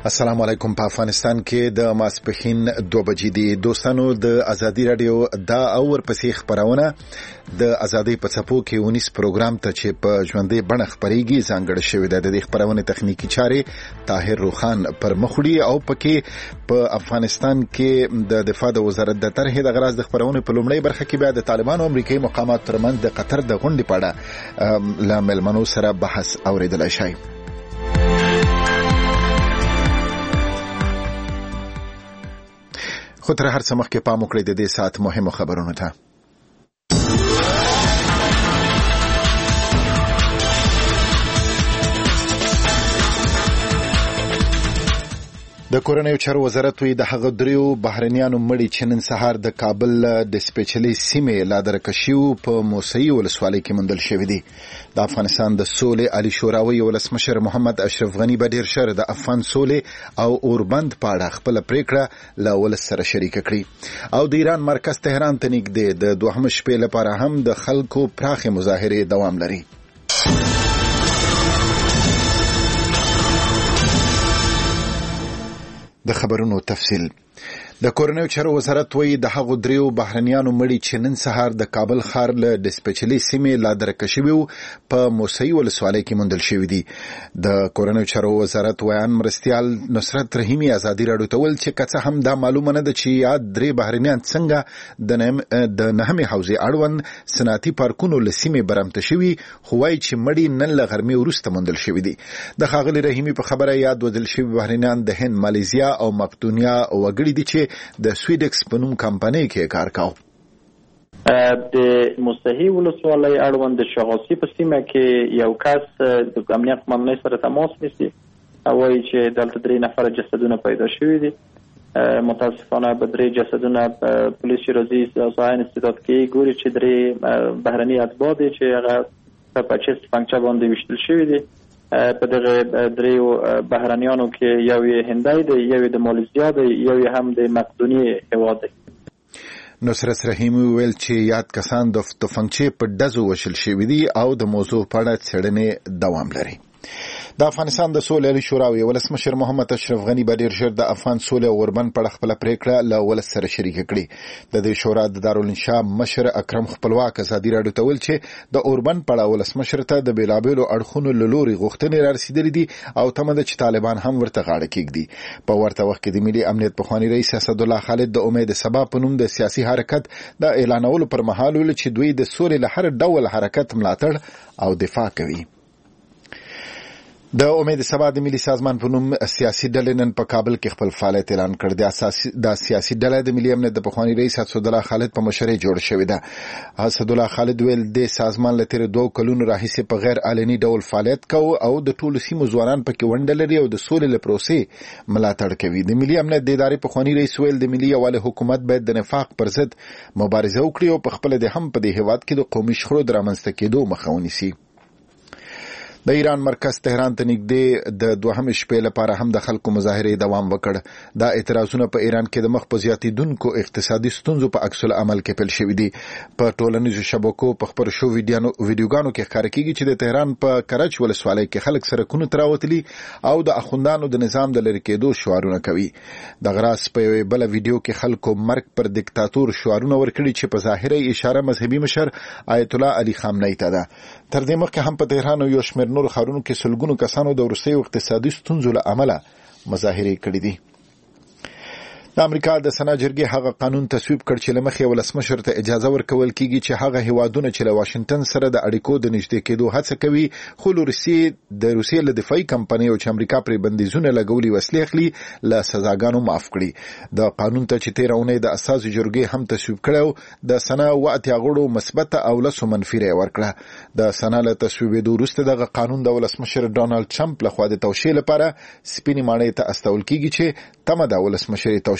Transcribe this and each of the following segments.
السلام علیکم. په افغانستان کې د ماسپښین 2 بجې دي. دوستانو د ازادي رادیو دا اور پسې خبرونه د ازادي په څپو کې 19 پروګرام ته چې په ژوندۍ بڼه خبريږي ځانګړی شوی د دې خبرونه تخنیکی چارې طاهر روخان پر مخړي او پکې په افغانستان کې د دفاع د وزارت د طرحې د غراض د خبرونه په لومړی برخه کې بیا د طالبانو امریکایي مقامات ترمنځ د قطر د غونډې په اړه له ملمنو سره بحث اوریدل شي. خو تر هر څه مخکې پام وکړئ د دې ساعت مهمو خبرونو ته. د کورنیو چارو وزارت وی د هغه دریو بهرنیانو مړي چې نن سهار د کابل د سپیشلی سیمې لادرکشیو په موسعي ولسوالۍ کې مندل شوې دي. د افغانستان د سولې عالی شوراوي ولسمشر محمد اشرف غنی به ډیر شر د افغان سولې او اوربند په اړه خپل پریکړه له ولس سره شریک کړي او د ایران مرکز تهران ته نږدې د دوهم شپې لپاره هم د خلکو پراخه مظاهره دوام لري. د خبرونو تفصیل. د کورنیو چارو وزارت وی د هغو دریو بهرنیانو مړي چې نن سهار د کابل ښار له د سپیشلی سیمې لادرکشیو په موسعي ولسوالۍ کې مندل شوې دي. د کورنیو چارو وزارت ویان مرستیال نصرت رحیمی ازادي راډیو ته ول چې کڅه هم دا معلومه نه ده چې یاد درې بهرنیان څنګه د نهمې حوزې اړوند صنعتي پارکونو له سیمې برمته شوي، خو وايي چې مړي نن له غرمې وروسته مندل شوي دي. د ښاغلي رحیمی په خبره یاد ودل شوي بهرنیان د هند، مالیزیا او مقدونیا وګړي دي چې د سویډکس په نوم کمپنۍ کې کار کاوه. د مستحی ولسوالۍ اړوند د شغاسي په سیمه کې یو کس د امنیت قومندان سره تماس نیسي او وایي چې دلته 3 نفر جسدونه پیدا شوي دي. متاسفانه به 3 جسدونه پولیس راځي ځاین استعداد کې ګوري چې 3 بهرني اتباع دي چې هغه په چست پنځه باندې وشتل شوي دي. په دغه 3 بهرنیانو کې یو یې هندای دی، یو یې د مالیزیا دی، یو یې هم د مقدونیې هیواد دی. نصرت رحیمی ویل چې یاد کسان د توفنګچې په ډزو وشل شوي دي او د موضوع په اړه څېړنې دوام لري. د افغانستان د سولې عالی شوراوي ولسمشر محمد اشرف غنی به ډیر ژر د افغان سولې او اوربند په اړه خپل پریکړه له ولس سره شریک کړي. د دې شورا د دارالانشا مشر اکرم خپلواک ازادي راډیو ته ویل چې د اوربند په اړه ولسمشر ته د بیلابېلو اړخونو له لوري غوښتنې رارسېدلې دي او تمه ده چې طالبان هم ورته غاړه کېږدي. په ورته وخت کې د ملي امنیت پخوانی رئیس اسدالله خالد د امید سبا په نوم د سیاسي حرکت د اعلانولو پر مهال ویل چې دوی د سولې له هر ډول حرکت ملاتړ او دفاع کوي. د امید سبا د ملي سازمان په نوم سیاسي ډلې نن په کابل کې خپل فعالیت اعلان کړ. د سیاسي ډلې د ملي امنیت د پخوانی رئیس اسدالله خالد په مشرۍ جوړ شوې ده. اسدالله خالد ویل د سازمان له تیر 2 کلونو راهیسې په غیر علني ډول فعالیت کوي او د ټولو سیمو ځوانان پکې ونډه لري او د سولې له پروسې ملاتړ کوي. د ملي امنیت د ادارې پخوانی رئیس ویل د ملي یووالي حکومت باید د نفاق پر ضد مبارزه وکړي او په خپل د هم په دې هیواد کې د قومي شخړو د رامنځته کېدو مخه ونیسي. د ایران مرکز تهران ته نږدې د دوهم شپې لپاره هم د خلکو مظاهره دوام وکړ. دا اعتراضونه په ایران کې د مخ په زیاتیدونکو اقتصادي ستونزو په عکس العمل کې پیل شوي دي. په ټولنیزو شبکو په خبر شو ویډیوګانو کې ښکاره کیږي چې د تهران په کرچ ولسوالۍ کې خلک سرکونو ته راوتلي او د اخوندانو د نظام د لری کېدو شعارونه کوي. د غراس په یوه بل ویډیو کې خلکو مرګ پر دیکتاتور شعارونه ورکړي چې په ظاهره اشاره مذهبي مشر آیت الله علي خامنه‌ای ته ده. تر دې مخکې هم په تهران او یو شمېر نور ښارونو کې سلګونو کسانو د وروستیو اقتصادي ستونزو له امله مظاهرې کړې دي. د امریکا د سنا جرګې هغه قانون تصویب کړ چې لمخې ولسمشر ته اجازه ورکول کیږي چې هغه هیوادونه چې له واشنگټن سره د اړیکو د نږدې کېدو هڅه کوي خو روسیې له دفاعي کمپنۍ او چې امریکا پرې بندیزونه لګولي وسلې اخلي له سزاګانو معاف کړي. د قانون ته چې 13 اونۍ د اساسي جرګې هم تصویب کړو د سنا واتیا غړو مثبت او لسو منفي رای ورکړه. د سنا له تصویبېدو وروسته دغه قانون د ولسمشر ډونالد ټرمپ لخوا د توشیح لپاره سپینې ماڼۍ ته استول کیږي چې تمه د ولسمشر توشیح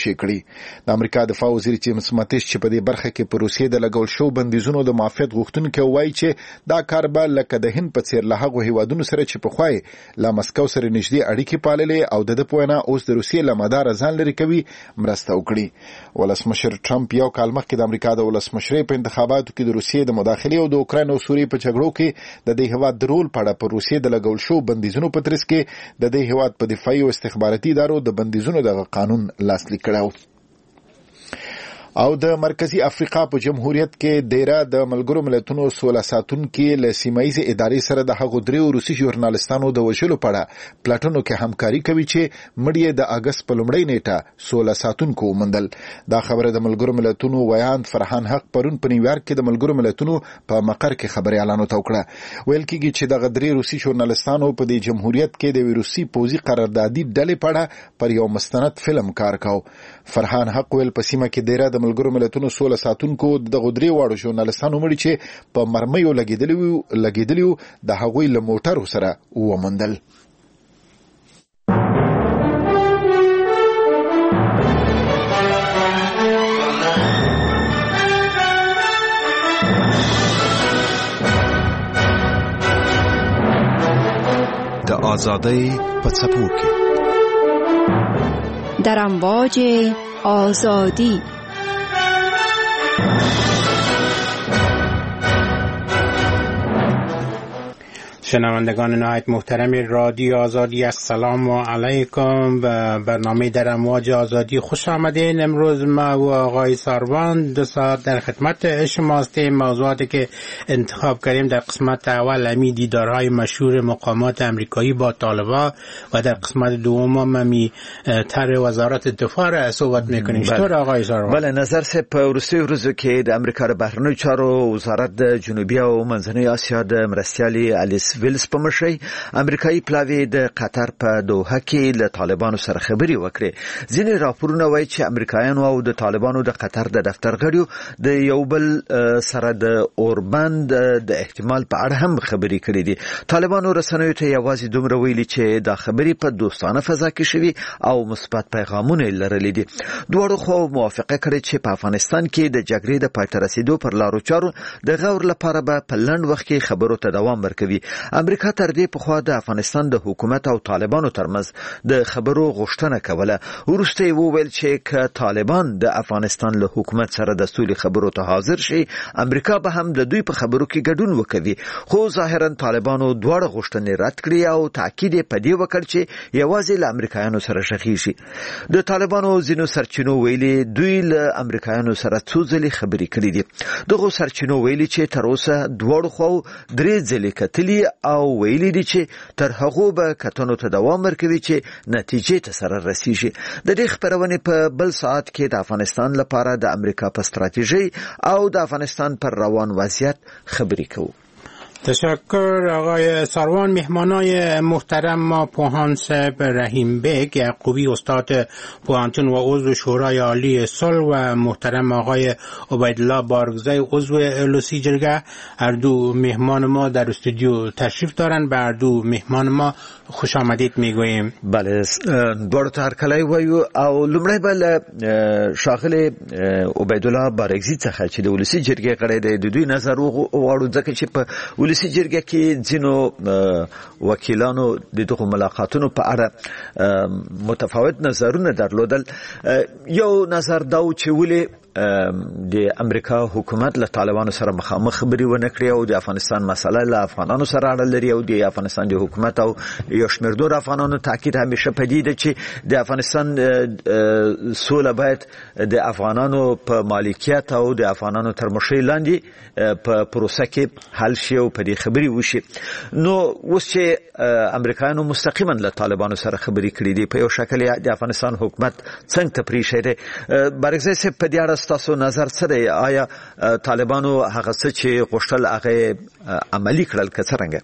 خوشی کړي. د امریکا دفاع وزیر جیمز ماتیس چې په دې برخه کې په روسیې د لګول شو بندیزونو د معافیت غوښتونکو وایي چې دا کار به لکه د هند په څیر له هغو هیوادونو سره چې په خوای لا مسکو سره نږدې اړیکې پاللې او د پوهنه اوس د روسیې له مدار ځان لري کوي مرسته وکړي. ولسمشر ټرمپ یو کال مخکې د امریکا د ولسمشرۍ په انتخاباتو کې د روسیې د مداخلې او د اوکراین او سوریې په جګړو کې د دې هیواد د رول په اړه په روسیې د لګول شو بندیزونو په ترڅ کې د دې هیواد په دفاعي او استخباراتي ادارو د بندیزونو د قانون لاسلیک کړو. او د مرکزی افریقا په جمهوریت کې ډیره د ملګرو ملتونو سوله ساتونکو له سیمایي ادارې سره د هغو دریو روسي ژورنالستانو د وژلو په اړه پلاټونو کې همکاري کوي چې مړی د اگست په لومړۍ نیټه سوله ساتونکو ومندل. دا خبره د ملګرو ملتونو ویاند فرحان حق پرون په نیویارک کې د ملګرو ملتونو په مقر کې خبري اعلان وکړه. ویل کېږي چې د غدري روسي ژورنالستانو په دې جمهوریت کې د روسي پوځي قراردادي ډلې په اړه پر یو مستند فلم کار کاو. فرحان حق ویل په سیمه کې ډیره د ملګرو ملتونو سوله ساتونکو د غدري واړو ژورنالستانو مړي چې په مرمیو لګیدلیو د هغوی له موټرو سره ومندل. د آزادۍ په څپو کې در امواج آزادی شنوندگان نهایت محترم رادیو آزادی، السلام علیکم. به برنامه در امواج آزادی خوش آمدین. امروز ما و آقای ساروان 2 ساعت در خدمت شما هستیم. موضوعاتی که انتخاب کردیم در قسمت اول همی دیدارهای مشهور مقامات امریکایی با طالبان و در قسمت دوم همی طرح وزارت دفاع را صحبت میکنیم. چطور آقای ساروان؟ بله، نظر سه په وروستیو ورځو کې د امریکا د بهرنیو چارو وزارت د جنوبي او منځنۍ اسیا د مرستیالي الیس ویلز په مشرۍ امریکایي پلاوی د قطر په دوحه کې له طالبانو سره خبرې وکړې. ځینې راپورونه وایي چې امریکایانو او د طالبانو د قطر د دفتر غړیو د یو بل سره د اوربند د احتمال په اړه هم خبرې کړې دي. طالبانو رسنیو ته یوازې دومره ویلي چې دا خبرې په دوستانه فضا کې شوي او مثبت پیغامونه لرلي دي. دواړو خو موافقه کړې چې په افغانستان کې د جګړې د پای ته رسیدو پر لارو چارو د غور لپاره به په لنډ وخت کې خبرو ته دوام ورکوي. امریکا تر دې پخوا د افغانستان د حکومت او طالبانو ترمنځ د خبرو غوښتنه کوله. وروسته وویل چې که طالبان د افغانستان له حکومت سره د سولې خبرو ته حاضر شي، امریکا به هم د دوی په خبرو کې ګډون وکوي. خو ظاهرا طالبانو دواړه غوښتنې رد کړې او تاکید یې په دې وکړ چې یوازې له امریکایانو سره شخیږي. د طالبانو ځینو سرچینو ویلي دوی له امریکایانو سره څو ځلې خبرې کړې دي. دغه سرچینو ویلي چې تر اوسه دواړو خواو 3 ځلې کتلي او ویلي دي چې تر هغه به کتنو ته دوام ورکوي چې نتیجې ته سره رسیږي. د دې خبرونه په بل ساعت کې د افغانستان لپاره د امریکا په ستراتیژي او د افغانستان پر روان وضعیت خبرې کوو. تشکر آقای ساروان. مهمانای محترم ما پوهان صاحب رحیم بیگ یعقوبی استاد پوهنتون و عضو شورای عالی صلح و محترم آقای عبیدالله بارگزای عضو لوسی جرگه، هر دو مهمان ما در استودیو تشریف دارن. به هر دو مهمان ما خوش آمدید میگوییم. بله، دوړو ته هرکلی وایو او لومړی به ښاغلی عبیدالله بارگزي څخه چې د ولسي جرګې غړی دی د دوی نظر وغواړو، ځکه چې په ولسي جرګه کې ځینو وکیلانو د دغو ملاقاتونو په اړه متفاوت نظرونه درلودل. یو نظر دا و چې ولې د امریکا حکومت له طالبانو سره مخامخ خبرې ونه کړې او د افغانستان مسله له افغانانو سره اړه لري او د افغانستان د حکومت او یو شمېر نور افغانانو تاکید همیشه پدې ده چې د افغانستان سوله باید د افغانانو په مالکیت او د افغانانو تر مشرۍ لاندې په پروسه کې حل شي او په دې خبرې وشي. نو اوس چې امریکایانو مستقیما له طالبانو سره خبرې کړې دي، په یو شکل د افغانستان حکومت څنګه ته پریښی دی؟ بارګزی صاحب په دې اړه ستاسو نظر څه دی؟ آیا طالبانو هغه څه چې غوښتل هغه عملي کړل که څرنګه؟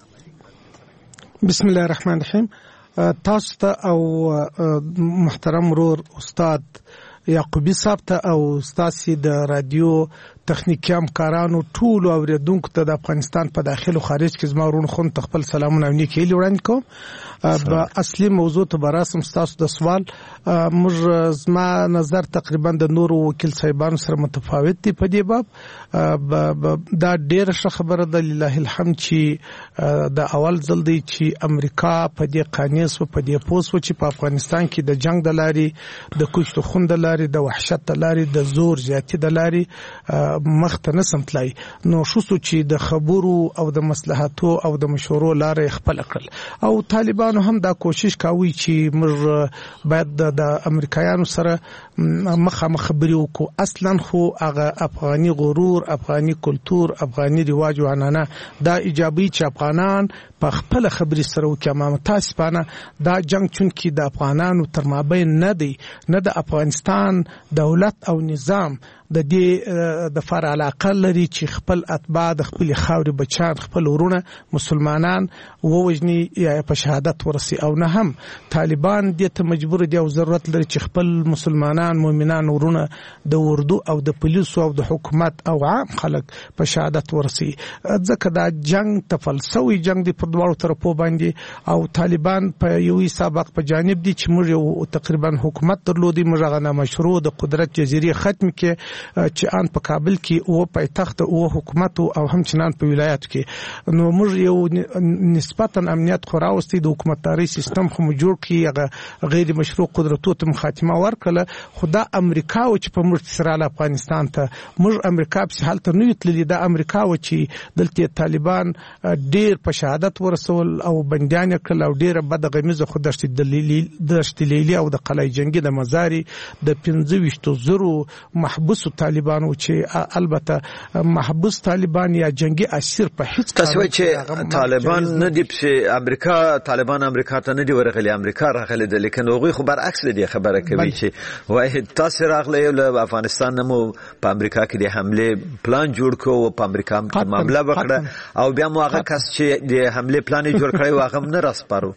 بسم الله الرحمن الرحیم. تاسو ته او محترم ورور استاد یعقوبی صاحب ته او ستاسو د رادیو تخنیکی همکارانو ټول اوریدونکو ته د افغانستان په داخل او خارج کې زما ورون خون خپل سلامونه او نیکی وړاندې کوم. په اصلي موضوع ته براسم تاسو د سوال موږ زما نظر تقریبا د نورو وکیل صاحبانو سره متفاوت دی په دې باب. دا ډېر ښه خبره ده لله الحمد چې د اول ځل دی چې امریکا په دې قانیس او په دې پوس و چې په افغانستان کې د جنگ د لارې د کوچ خون د لارې د وحشت د لارې د زور زیاتی د لارې مخته نه سمتلای. نو شو چې د خبرو او د مصلحتو او د مشورو لارې خپل کړل او طالبانو هم دا کوشش کوي چې موږ باید د امریکایانو سره مخامخ خبرې وکړو. اصلا خو هغه افغاني غرور، افغاني کلتور، افغاني رواج او عنعنه دا ایجابي چې افغانان په خپل خبرې سره وکړي. متاسفانه دا جنگ چون کې د افغانانو تر مابین نه دی، نه د افغانستان دولت او نظام د دې د فار علاقه لري چې خپل اتباع د خپل خاورې بچان خپل ورونه مسلمانان ووجني یا په شهادت ورسي، او نه هم طالبان دې ته مجبور دي او ضرورت لري چې خپل مسلمانان مؤمنان ورونه د اردو او د پولیسو او د حکومت او عام خلک په شهادت ورسي. ځکه دا جنگ تفلسوي جنگ دی په دواړو طرفو باندې او طالبان په یو سابق په جانب دي چې موږ تقریبا حکومت درلودي، موږ غنا مشروع د قدرت جزیره ختم کې چې ان په کابل کې او پایتخت او حکومت او همچنان په ولایت کې. نو موږ یو نسبتا امنیت خوراوستي د حکومتداري سیستم خو جوړ کی هغه غیر مشروع قدرتو ته خاتمه ورکړه. خدا امریکا او چې په موږ سره افغانستان ته موږ امریکا په حالت نه وتللی د امریکا او چې دلته طالبان ډیر په شهادت ورسول او بندیان کړل او ډیر بدغمیزه خودشت د لیلی او د قلعه جنگي د مزاري د 25,000 محبوس طالبانو چې البته محبوس طالبان یا جنگي اسیر په هیڅ تاسو چې طالبان نه دی په امریکا، طالبان امریکا ته نه دی ورغلي، امریکا راغلي ده، لیکن هغه خو برعکس دی خبره کوي چې وای تاسو راغلي له افغانستان نمو په امریکا کې د حمله پلان جوړ کو او په امریکا معاملې وکړه او بیا مو هغه کس چې د حمله پلان جوړ کړی واغم نه راسپارو.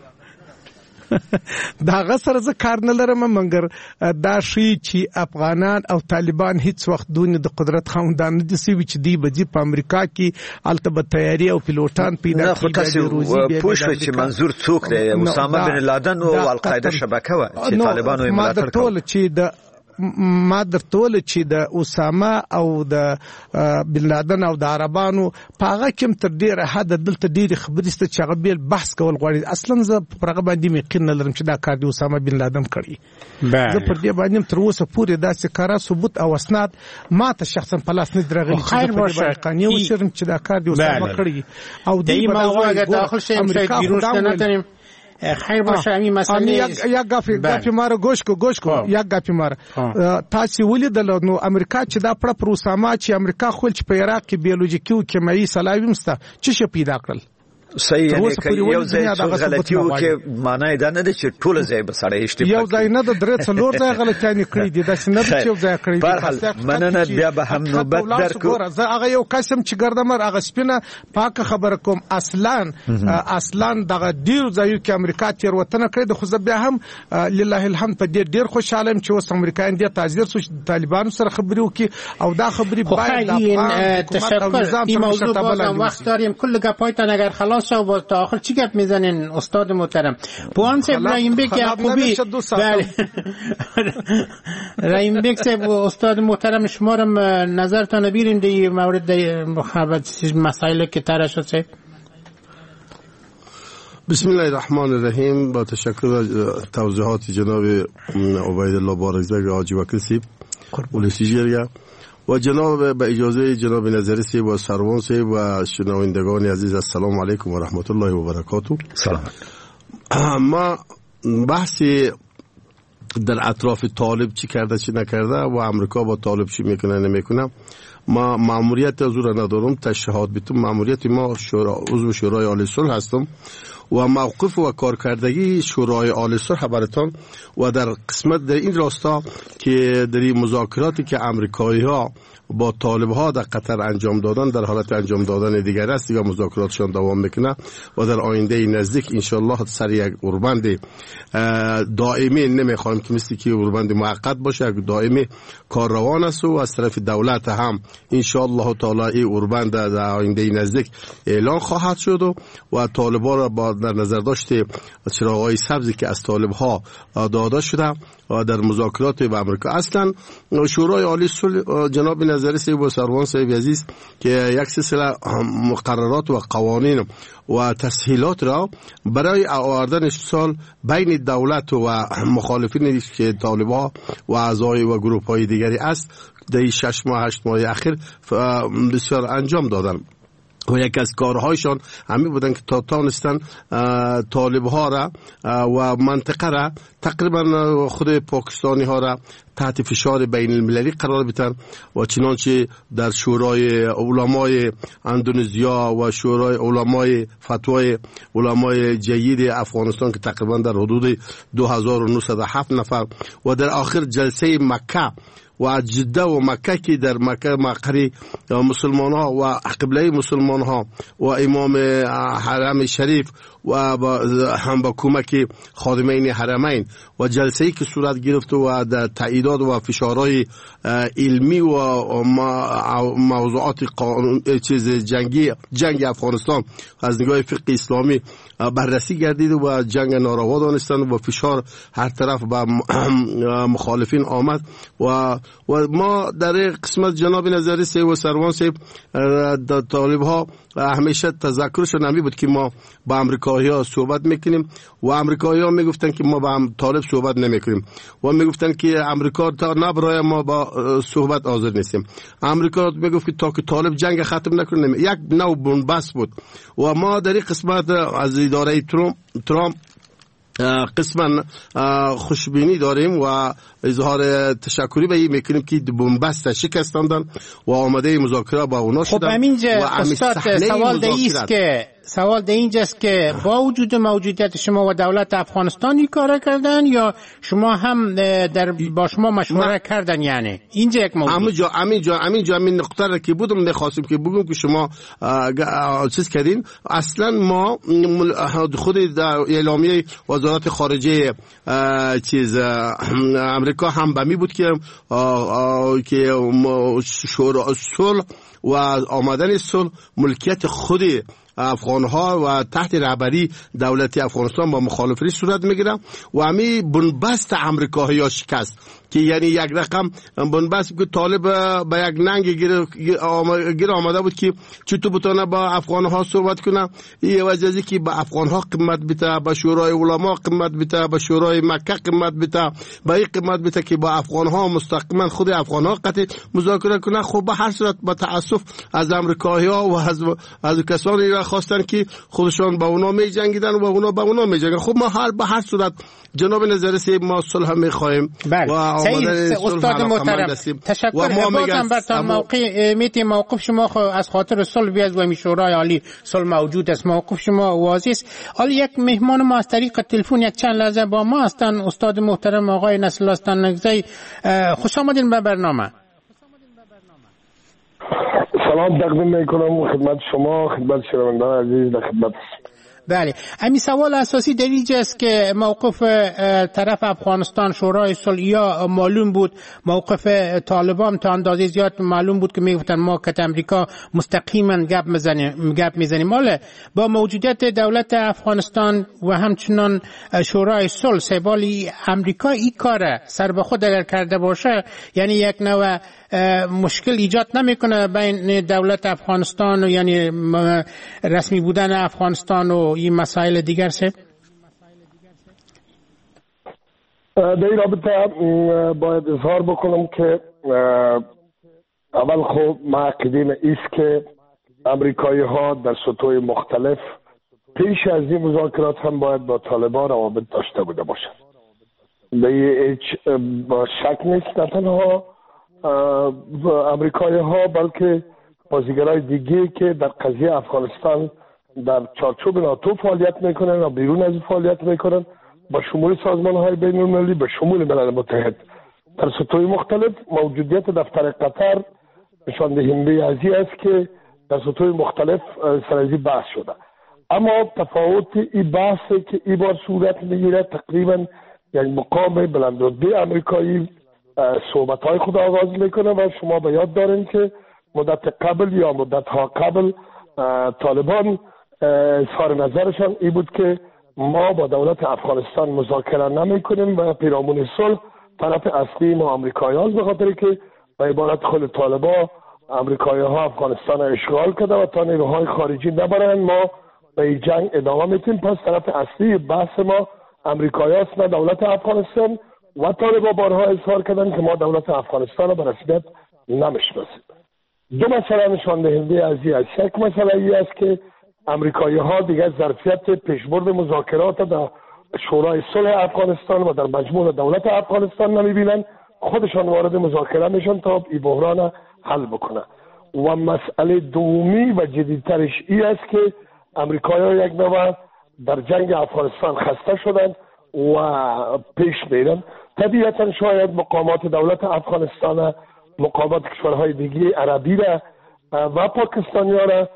دا غسر ز کار نه لرم، مګر دا شی چې افغانان او طالبان هیڅ وخت دونه د قدرت خوندان نه دي چې دی بجې په امریکا کې التبه تیاری او پیلوټان پیدا کړي. روزي پوښتنه چې منظور څوک دی؟ اسامه بن لادن او القاعده شبکه و چې طالبانو یې ملاتړ کړل. چې د ما درتول چې د اسامه او د بن لادن او د عربانو په هغه کې تر ډیره حد دلته ډیره خبرې ست چې هغه بیل بحث کول غواړي. اصلا زه په هغه باندې یقین نه لرم چې دا کار دی اسامه بن لادن کړی. زه پر دې باندې تر اوسه پورې داسې کارا ثبوت او اسناد ما ته شخصا په لاس نه درغلي چې په دې قانوني وشرم چې دا کار دی اسامه کړی. او دې ما داخل شیم شاید بیرون نتونیم. خیر باشه همین مسئله یک گپی ما رو گوش کو یک گپی ما تاسو ولیدل نو امریکا چې دا پړه پر اسامه چې امریکا خپل چې په عراق کې بیولوژیکي او کیمیاوي سلاوي مسته چې شي پیدا کړل. صحیح، یعنی یو ځای څو غلطیو کې معنی دا نه ده چې ټول ځای به سړی اشتباه یو ځای نه د درې څلور ځای غلطیانې کړې دي، دا څنګه چې یو ځای کړې دي. بهرحال مننه، بیا به هم نوبت درکو. زه هغه یو قسم چې ګردمر هغه سپینه پاکه خبره کوم. اصلا دغه ډیر ځایو کې امریکا تیر وطن کړی د خو بیا هم لله الحمد په ډیر خوشاله ام چې اوس امریکایان دې تعذير سو طالبانو سره خبرې وکي او دا خبرې باید این موضوع بازم وقت داریم. کل گپایتان اگر خلاص شو باز تا آخر چی گپ میزنین استاد محترم؟ پوان صاحب رحیم بیک یعقوبی، رحیم بیک صاحب استاد محترم شما رو نظرتان بیرین دی مورد مخابط مسائل که طرح شد صاحب. بسم الله الرحمن الرحیم. با تشکر توضیحات جناب عبیدالله بارگزگ حاجی وکیل صاحب پلیسیجریا و جناب به اجازه جناب نظری صاحب و سروان صاحب و شنوندگان عزیز، السلام علیکم و رحمت الله و برکاته. سلام. ما بحثی در اطراف طالب چی کرده چی نکرده و امریکا با طالب چی میکنه نمیکنه ما مأموریت از را ندارم، تشهاد بیتم. مأموریت ما عضو شورای عالی صلح هستم و موقف و کارکردگی شورای عالی صلح براتون و در قسمت در این راستا که در مذاکراتی که امریکایی ها با طالب ها در قطر انجام دادن در حالت انجام دادن دیگر است یا مذاکراتشان دوام میکنه و در آینده نزدیک انشالله سر یک اوربند دائمی نمیخوایم که مثل که اوربند موقت باشه، دائمی کار روان است و از طرف دولت هم انشالله تعالی این اوربند در آینده نزدیک اعلان خواهد شد و طالب ها را با در نظر داشته چراغ‌های سبزی که از طالب ها داده شده و در مذاکرات با امریکا اصلا شورای عالی صلح جناب نظری صاحب و سروان صاحب عزیز که یک سلسله مقررات و قوانین و تسهیلات را برای آوردن سال بین دولت و مخالفین که طالبان و اعضای و گروه های دیگری است در 6 ماه 8 ماه اخیر بسیار انجام دادن و یک از کارهایشان همین بودن که تا تانستن طالب ها را و منطقه را تقریبا خود پاکستانی ها را تحت فشار بین المللی قرار بدن و چنانچه در شورای علمای اندونزیا و شورای علمای فتوای علمای جید افغانستان که تقریبا در حدود 2907 نفر و در آخر جلسه مکه و جده و مکه که در مکه مقر مسلمان ها و قبله مسلمان ها و امام حرم شریف و هم با کمک خادمین حرمین و جلسه‌ای که صورت گرفت و در تاییدات و فشارهای علمی و موضوعات جنگ افغانستان از نگاه فقه اسلامی بررسی گردید و جنگ ناروا دانستند و فشار هر طرف به مخالفین آمد و ما در قسمت جناب نظری صاحب و سروان صاحب طالب ها همیشه تذکرشون همی بود که ما با امریکایی ها صحبت میکنیم و امریکایی ها میگفتن که ما با طالب صحبت نمیکنیم و میگفتن که امریکا تا نبرای ما با صحبت حاضر نیستیم. امریکا میگفت که تا که طالب جنگ ختم نکنه یک نوع بنبست بود و ما در این قسمت از اداره ترامپ قسما خوشبینی داریم و اظهار تشکری به این میکنیم که بنبست شکستاندن و آماده مذاکره با اونا شدن. خب همینجا استاد سوال ده اینجاست که با وجود موجودیت شما و دولت افغانستانی کار کردن یا شما هم با شما مشوره کردن؟ یعنی اینجا یک موضوع همین نقطه را که بودم نخواستم که بگم که شما چیز کردین. اصلا ما خود در اعلامیه وزارت خارجه امریکا هم بمی بود که صلح و آمدن صلح ملکیت خود افغان ها و تحت رهبری دولت افغانستان با مخالفین صورت میگیره و همی بنبست امریکایی ها شکست که یعنی یک رقم بنبست که طالب به یک ننگ گیر آمده بود که چطور بتونه با افغان ها صحبت کنه. این وجهی که با افغان ها قیمت بده، با شورای علما قیمت بده، با شورای مکه قیمت بده، با این قیمت بده که با افغان ها مستقیما خود افغان ها قطع مذاکره کنه. خب به هر صورت با تاسف از امریکایی ها و از کسانی را خواستن که خودشان با اونا می جنگیدن و اونا با اونا می جنگیدن. خب ما به هر صورت جناب نظری صاحب ما صلح می خواهیم و استاد محترم تشکر. بازم برتان موقف شما از خاطر صلح بیاد و شورای عالی صلح موجود است، موقف شما واضح است. حالا یک مهمان ما از طریق تلفن یک چند لحظه با ما هستن، استاد محترم آقای نصرالله استانکزی. خوش آمدین به برنامه. سلام تقدیم میکنم خدمت شما، خدمت شنوندگان عزیز، در خدمت. بله، همین سوال اساسی در اینجاست که موقف طرف افغانستان شورای صلح یا معلوم بود، موقف طالبان تا اندازه زیاد معلوم بود که میگفتن ما که امریکا مستقیما گپ میزنیم. حالا با موجودیت دولت افغانستان و همچنان شورای صلح سیبالی امریکا این کار سر به خود اگر کرده باشه یعنی یک نوع مشکل ایجاد نمیکنه بین دولت افغانستان و یعنی رسمی بودن افغانستان و این مسائل دیگر سه؟ در این رابطه باید اظهار بکنم که اول خب معقدین ایست که امریکایی ها در سطوح مختلف پیش از این مذاکرات هم باید با طالبان روابط داشته بوده باشند. به هیچ شک نیست. نه تنها امریکایی ها بلکه بازیگرای دیگه که در قضیه افغانستان در چارچوب ناتو فعالیت میکنن و بیرون از فعالیت میکنن با شمول سازمان های بین المللی به شمول ملل متحد در سطوح مختلف موجودیت دفتر قطر نشان دهنده ازی است که در سطوح مختلف سرازی بحث شده. اما تفاوت این بحثی که این بار صورت میگیره تقریبا یک مقام بلندرتبه امریکایی صحبت های خود آغاز میکنه و شما به یاد دارین که مدت قبل یا مدت ها قبل طالبان اظهار نظرشان این بود که ما با دولت افغانستان مذاکره نمی کنیم و پیرامون صلح طرف اصلی ما امریکایی هاست، به خاطر که به عبارت خود طالبان امریکایی ها افغانستان اشغال کرده و تا نیروهای خارجی نبرن ما به این جنگ ادامه میتیم. پس طرف اصلی بحث ما امریکایی هاست نه دولت افغانستان و طالبان بارها اظهار کردن که ما دولت افغانستان رو به رسمیت نمیشناسیم. دو مسئله نشان دهنده از این است. یک مسئله ای است که امریکایی ها دیگر ظرفیت پیشبرد مذاکرات در شورای صلح افغانستان و در مجموع دولت افغانستان نمیبینن، خودشان وارد مذاکره میشن تا این بحران حل بکنه. و مسئله دومی و جدیدترش این است که امریکایی ها یک نوع در جنگ افغانستان خسته شدند و پیش میرن. طبیعتا شاید مقامات دولت افغانستان، مقامات کشورهای دیگه عربی را و پاکستانی را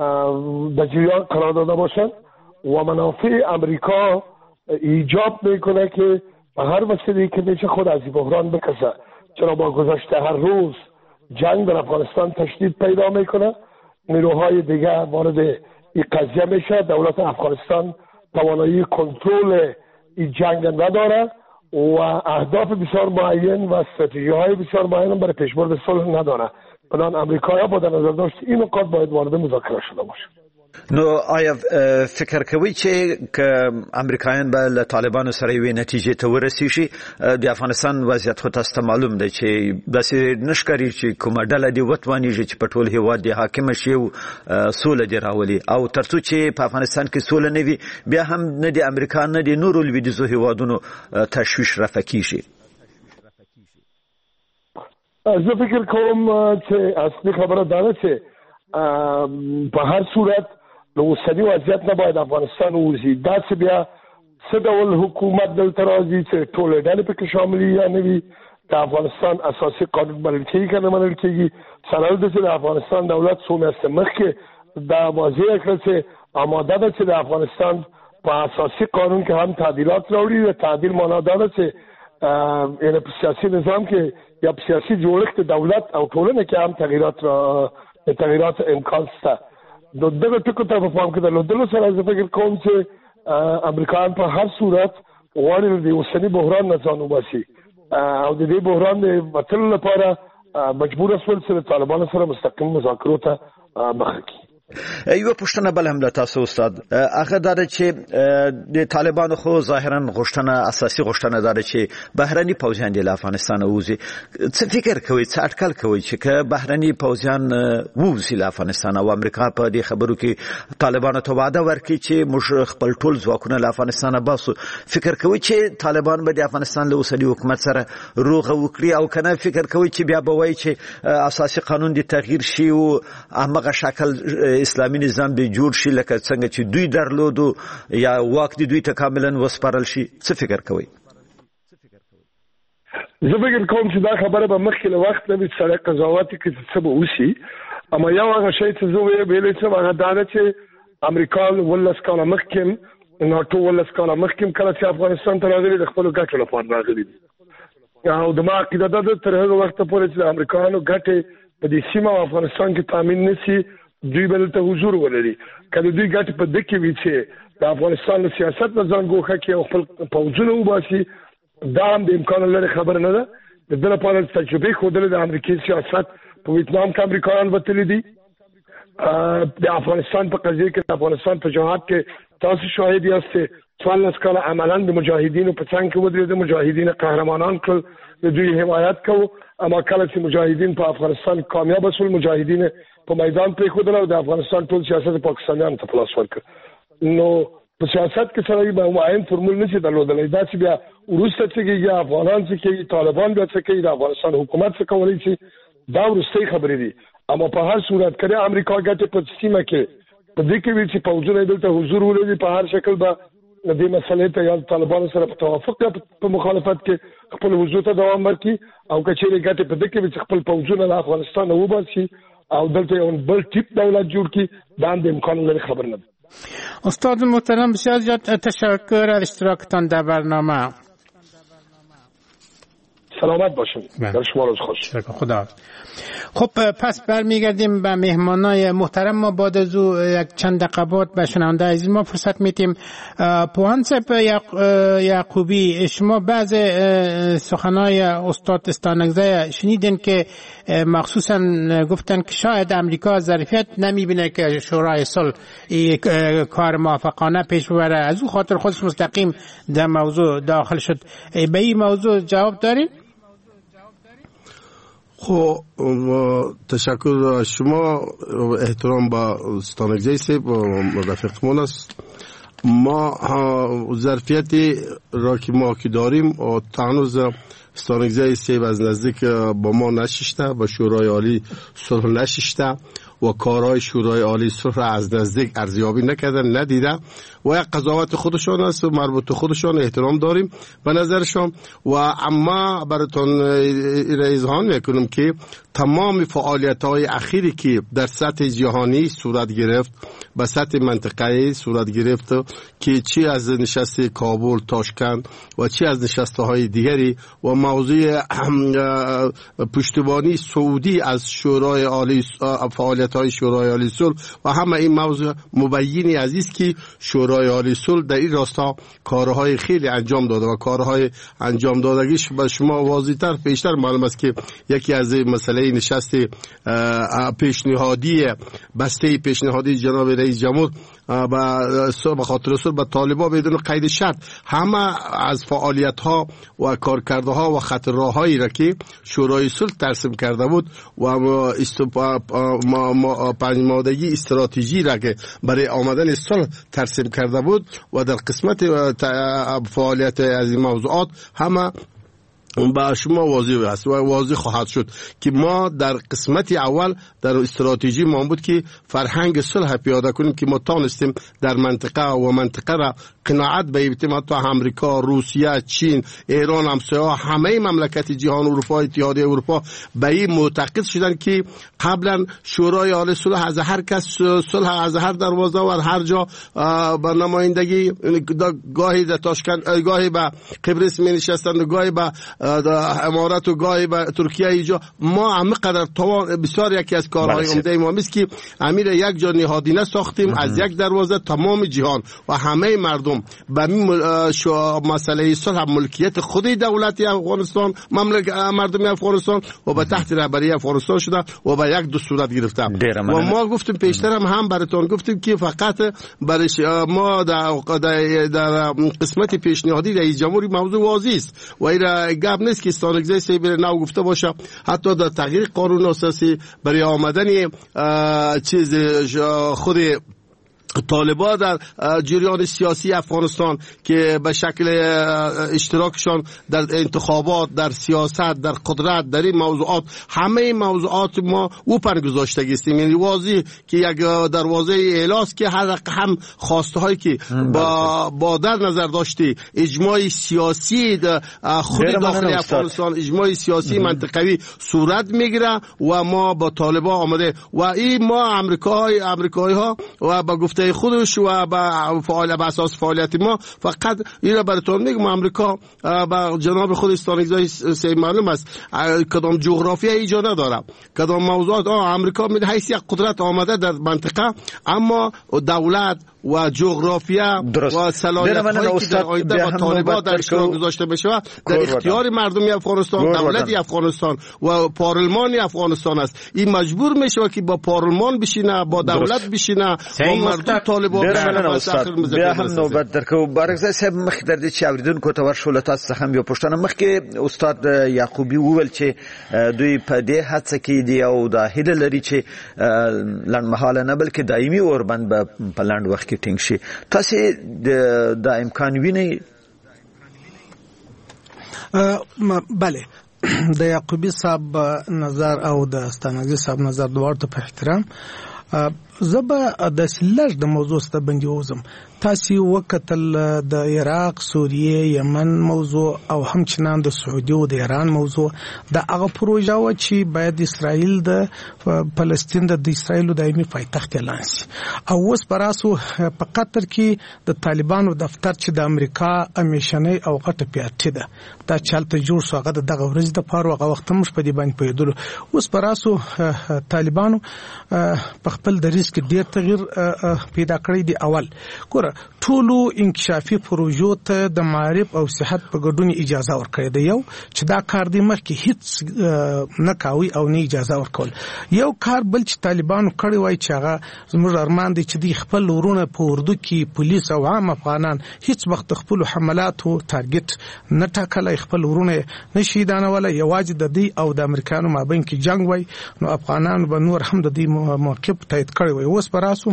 در جریان قرار داده باشند و منافع امریکا ایجاب میکنه که به هر وسیله‌ای که میشه خود از این بحران بکشه، چرا با گذشته هر روز جنگ در افغانستان تشدید پیدا میکنه، نیروهای دیگه وارد این قضیه میشه، دولت افغانستان توانایی کنترل این جنگ نداره و اهداف بسیار معین و استراتژی های بسیار معین برای پیشبرد صلح نداره. بنابراین امریکایی با در نظر داشت این نکات باید وارد مذاکره شده باشه. نو آیا فکر کوي چې امریکایان به له طالبانو سره یوې نتیجې ته ورسیږي؟ د افغانستان وضعیت خو تاسو ته معلوم دی چې داسې نشکاري چې کومه ډله دې وتوانیږي چې په ټول هېواد دې حاکمه شي او سوله دې راولي، او تر څو چې په افغانستان کې سوله نه وي بیا هم نه د امریکا نه د نورو لویدیځو هېوادونو تشویش رفع کیږي. زه فکر کوم چې اصلي خبره دا ده چې په هر صورت له اوسني وضعیت نه باید افغانستان ووځي. داسې بیا څه ډول حکومت دلته راځي چې ټولې ډلې پکې شاملې یا نه وي، د افغانستان اساسي قانون منل کېږي که نه منل کېږي. سره ده چې د افغانستان دولت څو میاشتې مخکې دا واضح کړه چې آماده ده چې د افغانستان په اساسي قانون کې هم تعدیلات راوړي. د تعدیل معنا دا ده چې یعنې په سیاسي نظام کې یا په سیاسي جوړښت دولت او ټولنه کې هم تغییرات امکان شته. د دغه ټکو ته په پام کې درلودلو سره زه فکر کوم چې امریکایان په هر صورت غواړي د اوسني بحران نه ځان وباسي او د دې بحران د وتلو لپاره مجبور شول چې د طالبانو سره مستقیم مذاکرو ته مخه کړي. یو پښتنه بل هم له تاسو استاد، هغه دا چې د طالبانو خو ظاهرا غوښتنه اساسي غوښتنه دا چې بهرني پوځیان د افغانستان ووځي. څه فکر کوي، څه اټکل کوي چې که بهرني پوځیان ووځي له افغانستان او امریکا په دې خبرو کې طالبانو ته وعده ورکړي چې موږ خپل ټول ځواکونه له افغانستان باسو، فکر کوي چې طالبان به د افغانستان له اوسني حکومت سره روغه وکړي او کنه فکر کوي چې بیا به وایي چې اساسي قانون د تغییر شي او هغه شکل اسلامي نظام به جوړ شي لکه څنګه چې دوی درلودو یا واک د دوی ته کاملا وسپارل شي؟ څه فکر کوي؟ زه فکر کوم چې دا خبره به مخکې له وخت نه وي سره قضاوت کې څه به وشي. اما یو هغه شی چې زه ویلی څه هغه دا ده چې امریکا 18 کاله مخکې ناټو 18 کاله مخکې کله چې افغانستان ته راغلي د خپلو ګټو لپاره راغلي دي او زما عقیده دا ده تر هغه وخته پورې چې د امریکایانو ګټې په دې سیمه او افغانستان کې تامین نه شي دوی به دلته حضور ولري. که د دوی ګټې په دې کې وي چې د افغانستان له سیاست نه ځان ګوښه کړي او خپل پوځونه وباسي، دا هم د امکان لري خبره نه ده. د ده لپاره تجربې ښودلې د امریکایي سیاست په ویتنام کې امریکایان وتلي دي. د افغانستان په قضیه کې د افغانستان په جهاد کې تاسو شاهد یاست 14 کاله عملا د مجاهدینو په څنګ کې ودرېد، مجاهدین قهرمانان کړل، د دوی حمایت کوو. اما کله چې مجاهدین په افغانستان کامیاب شول، مجاهدین په میدان پرېښودل او د افغانستان ټول سیاست پاکستانیانو ته په لاس ورکړ. نو په سیاست کې سره به معین فرمول نشي درلودلی. دا چې بیا وروسته څه کېږي، افغانان څه کوي، طالبان بیا څه کوي، د افغانستان حکومت څه کولی شي، دا وروستۍ خبرې دي. اما په هر صورت کړي امریکا ګټې په سیمه کې په دې کې وی چې پوځونه دلته حضور ولري په هر شکل به د دې مسلې ته یا طالبانو سره په توافق یا په مخالفت کې خپل حضور ته دوام ورکړي، او کچېرې ګټې په دې کې چې خپل پوځونه له افغانستان وباسي او دلته یو بل ټیپ دولت جوړ کړي، دا هم د امکان لري. خبر نه. استاد محترم بسیار زیاد تشکر از اشتراکتان در برنامه. سلامت باشین. در شما روز خوش. خدا. خب پس برمیگردیم به مهمانای محترم. ما بعد از یک چند دقیقه بعد به شنونده عزیز ما فرصت میتیم. پوهانسپ یعقوبی، شما بعض سخنهای استاد استانکزی شنیدین که مخصوصا گفتن که شاید امریکا ظرفیت نمیبینه که شورای صلح کار موافقانه پیش ببره، از اون خاطر خودش مستقیم در موضوع داخل شد. به این موضوع جواب دارین؟ خب تشکر شما، احترام با استانکزی صاحب رفیقمون است. ما ظرفیتی را که ما که داریم و هنوز استانکزی صاحب از نزدیک با ما نشسته، با شورای عالی صلح نشسته و کارهای شورای عالی صلح را از نزدیک ارزیابی نکردن، ندیده و یک قضاوت خودشان است و مربوط خودشان، احترام داریم به نظرشان. و اما براتون اذعان میکنم که تمام فعالیت‌های اخیری که در سطح جهانی صورت گرفت، به سطح منطقه‌ای صورت گرفت، که چی از نشست کابل، تاشکند و چی از نشست‌های دیگری و موضوع پشتیبانی سعودی از شورای عالی، فعالیت‌های شورای عالی صلح و همه این موضوع مبینی عزیز که شورای عالی صلح در این راستا کارهای خیلی انجام داده و کارهای انجام دادگیش به شما واضح‌تر پیشتر معلوم است که یکی از مسئله نشست پیشنهادی بسته پیشنهادی جناب رئیس جمهور به خاطر صلح با طالبان بدون قید شرط همه از فعالیت ها و کارکردها و خط راههایی را که شورای صلح ترسیم کرده بود و پنجمادگی استراتژی را که برای آمدن صلح ترسیم کرده بود و در قسمت فعالیت از این موضوعات همه با شما واضح است و واضح خواهد شد که ما در قسمت اول در استراتژی ما بود که فرهنگ صلح پیاده کنیم که ما تانستیم در منطقه را قناعت بیابیم. تا امریکا، روسیه، چین، ایران، همسایه‌ها، همه مملکت جهان، اروپا، اتحادیه اروپا به این معتقد شدن که قبلا شورای عالی صلح از هر کس صلح از هر دروازه و هر جا به نمایندگی، گاهی در تاشکند، گاهی به قبرس می نشستند، گاهی به امارات و گاهی به ترکیه. اینجا ما همقدر توان بسیار یکی از کارهای عمده ما است که امیر یک جا نهادینه ساختیم از یک دروازه تمام جهان و همه مردم به مسئله صلح ملکیت خودی دولت افغانستان، مردم افغانستان و به تحت رهبری افغانستان شده و به یک دو صورت گرفته. و ما گفتیم پیشتر هم براتون گفتیم که فقط برای ما در قسمت پیشنهادی رئیس جمهوری موضوع واضح است و این گپ نیست که استانکزی صاحب نو گفته باشه حتی در تغییر قانون اساسی برای آمدن چیز خود طالبان در جریان سیاسی افغانستان که به شکل اشتراکشان در انتخابات، در سیاست، در قدرت، در این موضوعات، همه این موضوعات ما اوپن گذاشته گستیم. یعنی واضح که یک دروازه اعلاس که هر هم خواسته هایی که با در نظر داشتی اجماع سیاسی خود داخل افغانستان، اجماع سیاسی منطقوی صورت میگیره و ما با طالبان آمده و این ما امریکایی ها و با گفته خودش و به اساس فعالیت ما فقط این را براتون میگم امریکا با جناب خود استانکزی صاحب معلوم است کدام جغرافیا ایجا نداره، کدام موضوعات امریکا می حیث یک قدرت آمده در منطقه، اما دولت و جغرافیا و صلاحیت هایی که در آینده با طالبان در اشتراک گذاشته بشه در اختیار مردمی افغانستان، دولت افغانستان و پارلمان افغانستان است. این مجبور میشه که با پارلمان بشینه، با دولت بشینه، با مردم طالبان بشینه. بیا هم نوبت درکو بارکزای صاحب مخ در دې چې اوریدونکو ته ورشول تاسو هم یو پښتنه مخکې استاد یعقوبی وویل چې دوی په دې هڅه کې دی او دا هیله لري چې لنډمهاله نه بلکې دایمي اوربند په لاند وخت کې کې ټینګ شي. تاسو د امکان وینئ؟ بله، د یعقوبی صاحب نظر او د ستانګزي صاحب نظر دواړو ته په احترام زبا د سلج د موضوع ست باندې وزم. تاسو وکتل د عراق، سوریه، یمن موضوع او همچنان د سعودي او د ایران موضوع د هغه پروژه و چې باید اسرائیل د فلسطین د اسرائیل دایمي پایتخت اعلان شي. او اوس پراسو په قطر کې د طالبانو دفتر چې د امریکا امیشنۍ او غټه پیاټي ده دا چالت جوړ شو، هغه دغه ورځ د پاره هغه وخت مش په دې باندې پیدل. اوس پراسو طالبانو په خپل دریس کې ډیر تغییر پیدا کړی دی. اول ګوره ټولو انکشافي پروژو ته د معرف او صحت په ګډون اجازه ورکړې ده. یو چې دا کار دی مخکې هیڅ نه کاوي او نه اجازه ورکول. یو کار بل چې طالبانو کړی وای چې هغه زموږ ارمان دی چې د خپل ورونه په اردو کې پولیس او عام افغانان هیڅ وخت خپل حملاتو ټارګټ نه ټاکلای، خپل ورونه نشي دانوله. یوازې د دې او د امریکانو مابین کې جنگ وای نو افغانانو به نور هم د دې موقف تایید کړی وای. اوس پراسو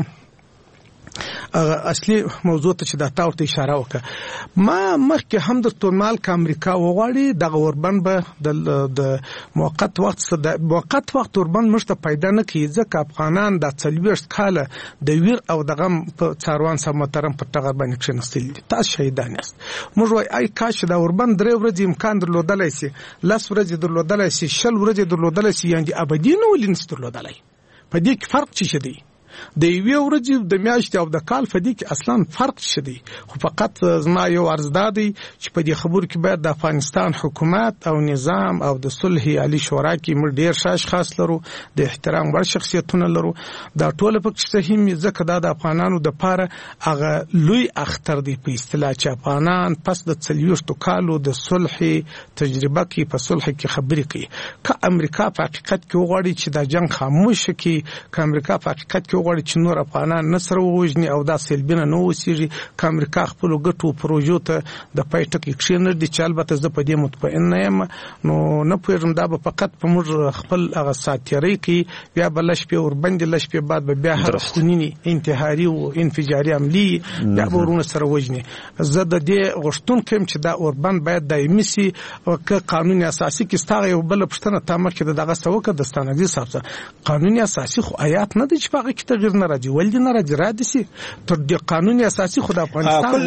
اصلي موضوع ته چې دا تاورته اشاره وکړه، ما مخکې هم د تورمال ک امریکا وغواړي د اوربند به د موقت وخت اوربند مشته پیدا نه کیږي ځکه افغانان د 40 کاله د ویر او د غم په څاروان سم محترم په ټغر باندې کښینستل دي. تاسو شهیدان یاست. موږ وای آی کاش د اوربند 3 ورځې امکان درلودلای شي، 10 ورځې درلودلای شي، 20 ورځې درلودلای شي، یعنی ابدي نه ولینس درلودلای. په دې کې فرق څه دی؟ د یوې ورځې د میاشتې او د کال په دې کې اصلا فرق شدي. خو فقط زما یو عرض دادی چې په دې خبرو کې باید د افغانستان حکومت او نظام او د صلح عالی شورا کې موږ ډیر شاش خاص لرو، د احترام وړ شخصیتونه لرو. دا ټول پکې صحیح ځکه دا د افغانانو د پاره هغه لوی اختر دی په اصطلاح چې افغانان پس د 40 کالو د صلح تجربه کې په صلح کې خبرې کوي. که امریکا په حقیقت کې وغواړي چې دا جنگ خاموش کړي، که امریکا په حقیقت کې وغواړي چې نور افغانان نصر ووجني او دا سلبینه نو وسیږي، که امریکا خپل ګټو پروژو ته د پایټک اکشنر دي چې البته زه په دې مطمئن نه یم. نو نه پوهیږم دا به فقط په موږ خپل هغه ساتيري کې بیا بلش په اوربند لش په بعد به بیا هر خونینی انتحاري او انفجاري عملی بیا ورونه سره وجني. زه د دې غشتون کوم چې دا اوربند باید دایمي سي او که قانوني اساسي کې ستاره یو بل پښتنه تامه کې دغه سوکه د ستانګي صاحب قانوني اساسي خو آیات نه دي چې هغه کې تغیر نه راځي، ولې نه راځي رادسي تر دې قانوني اساسي خو د افغانستان یو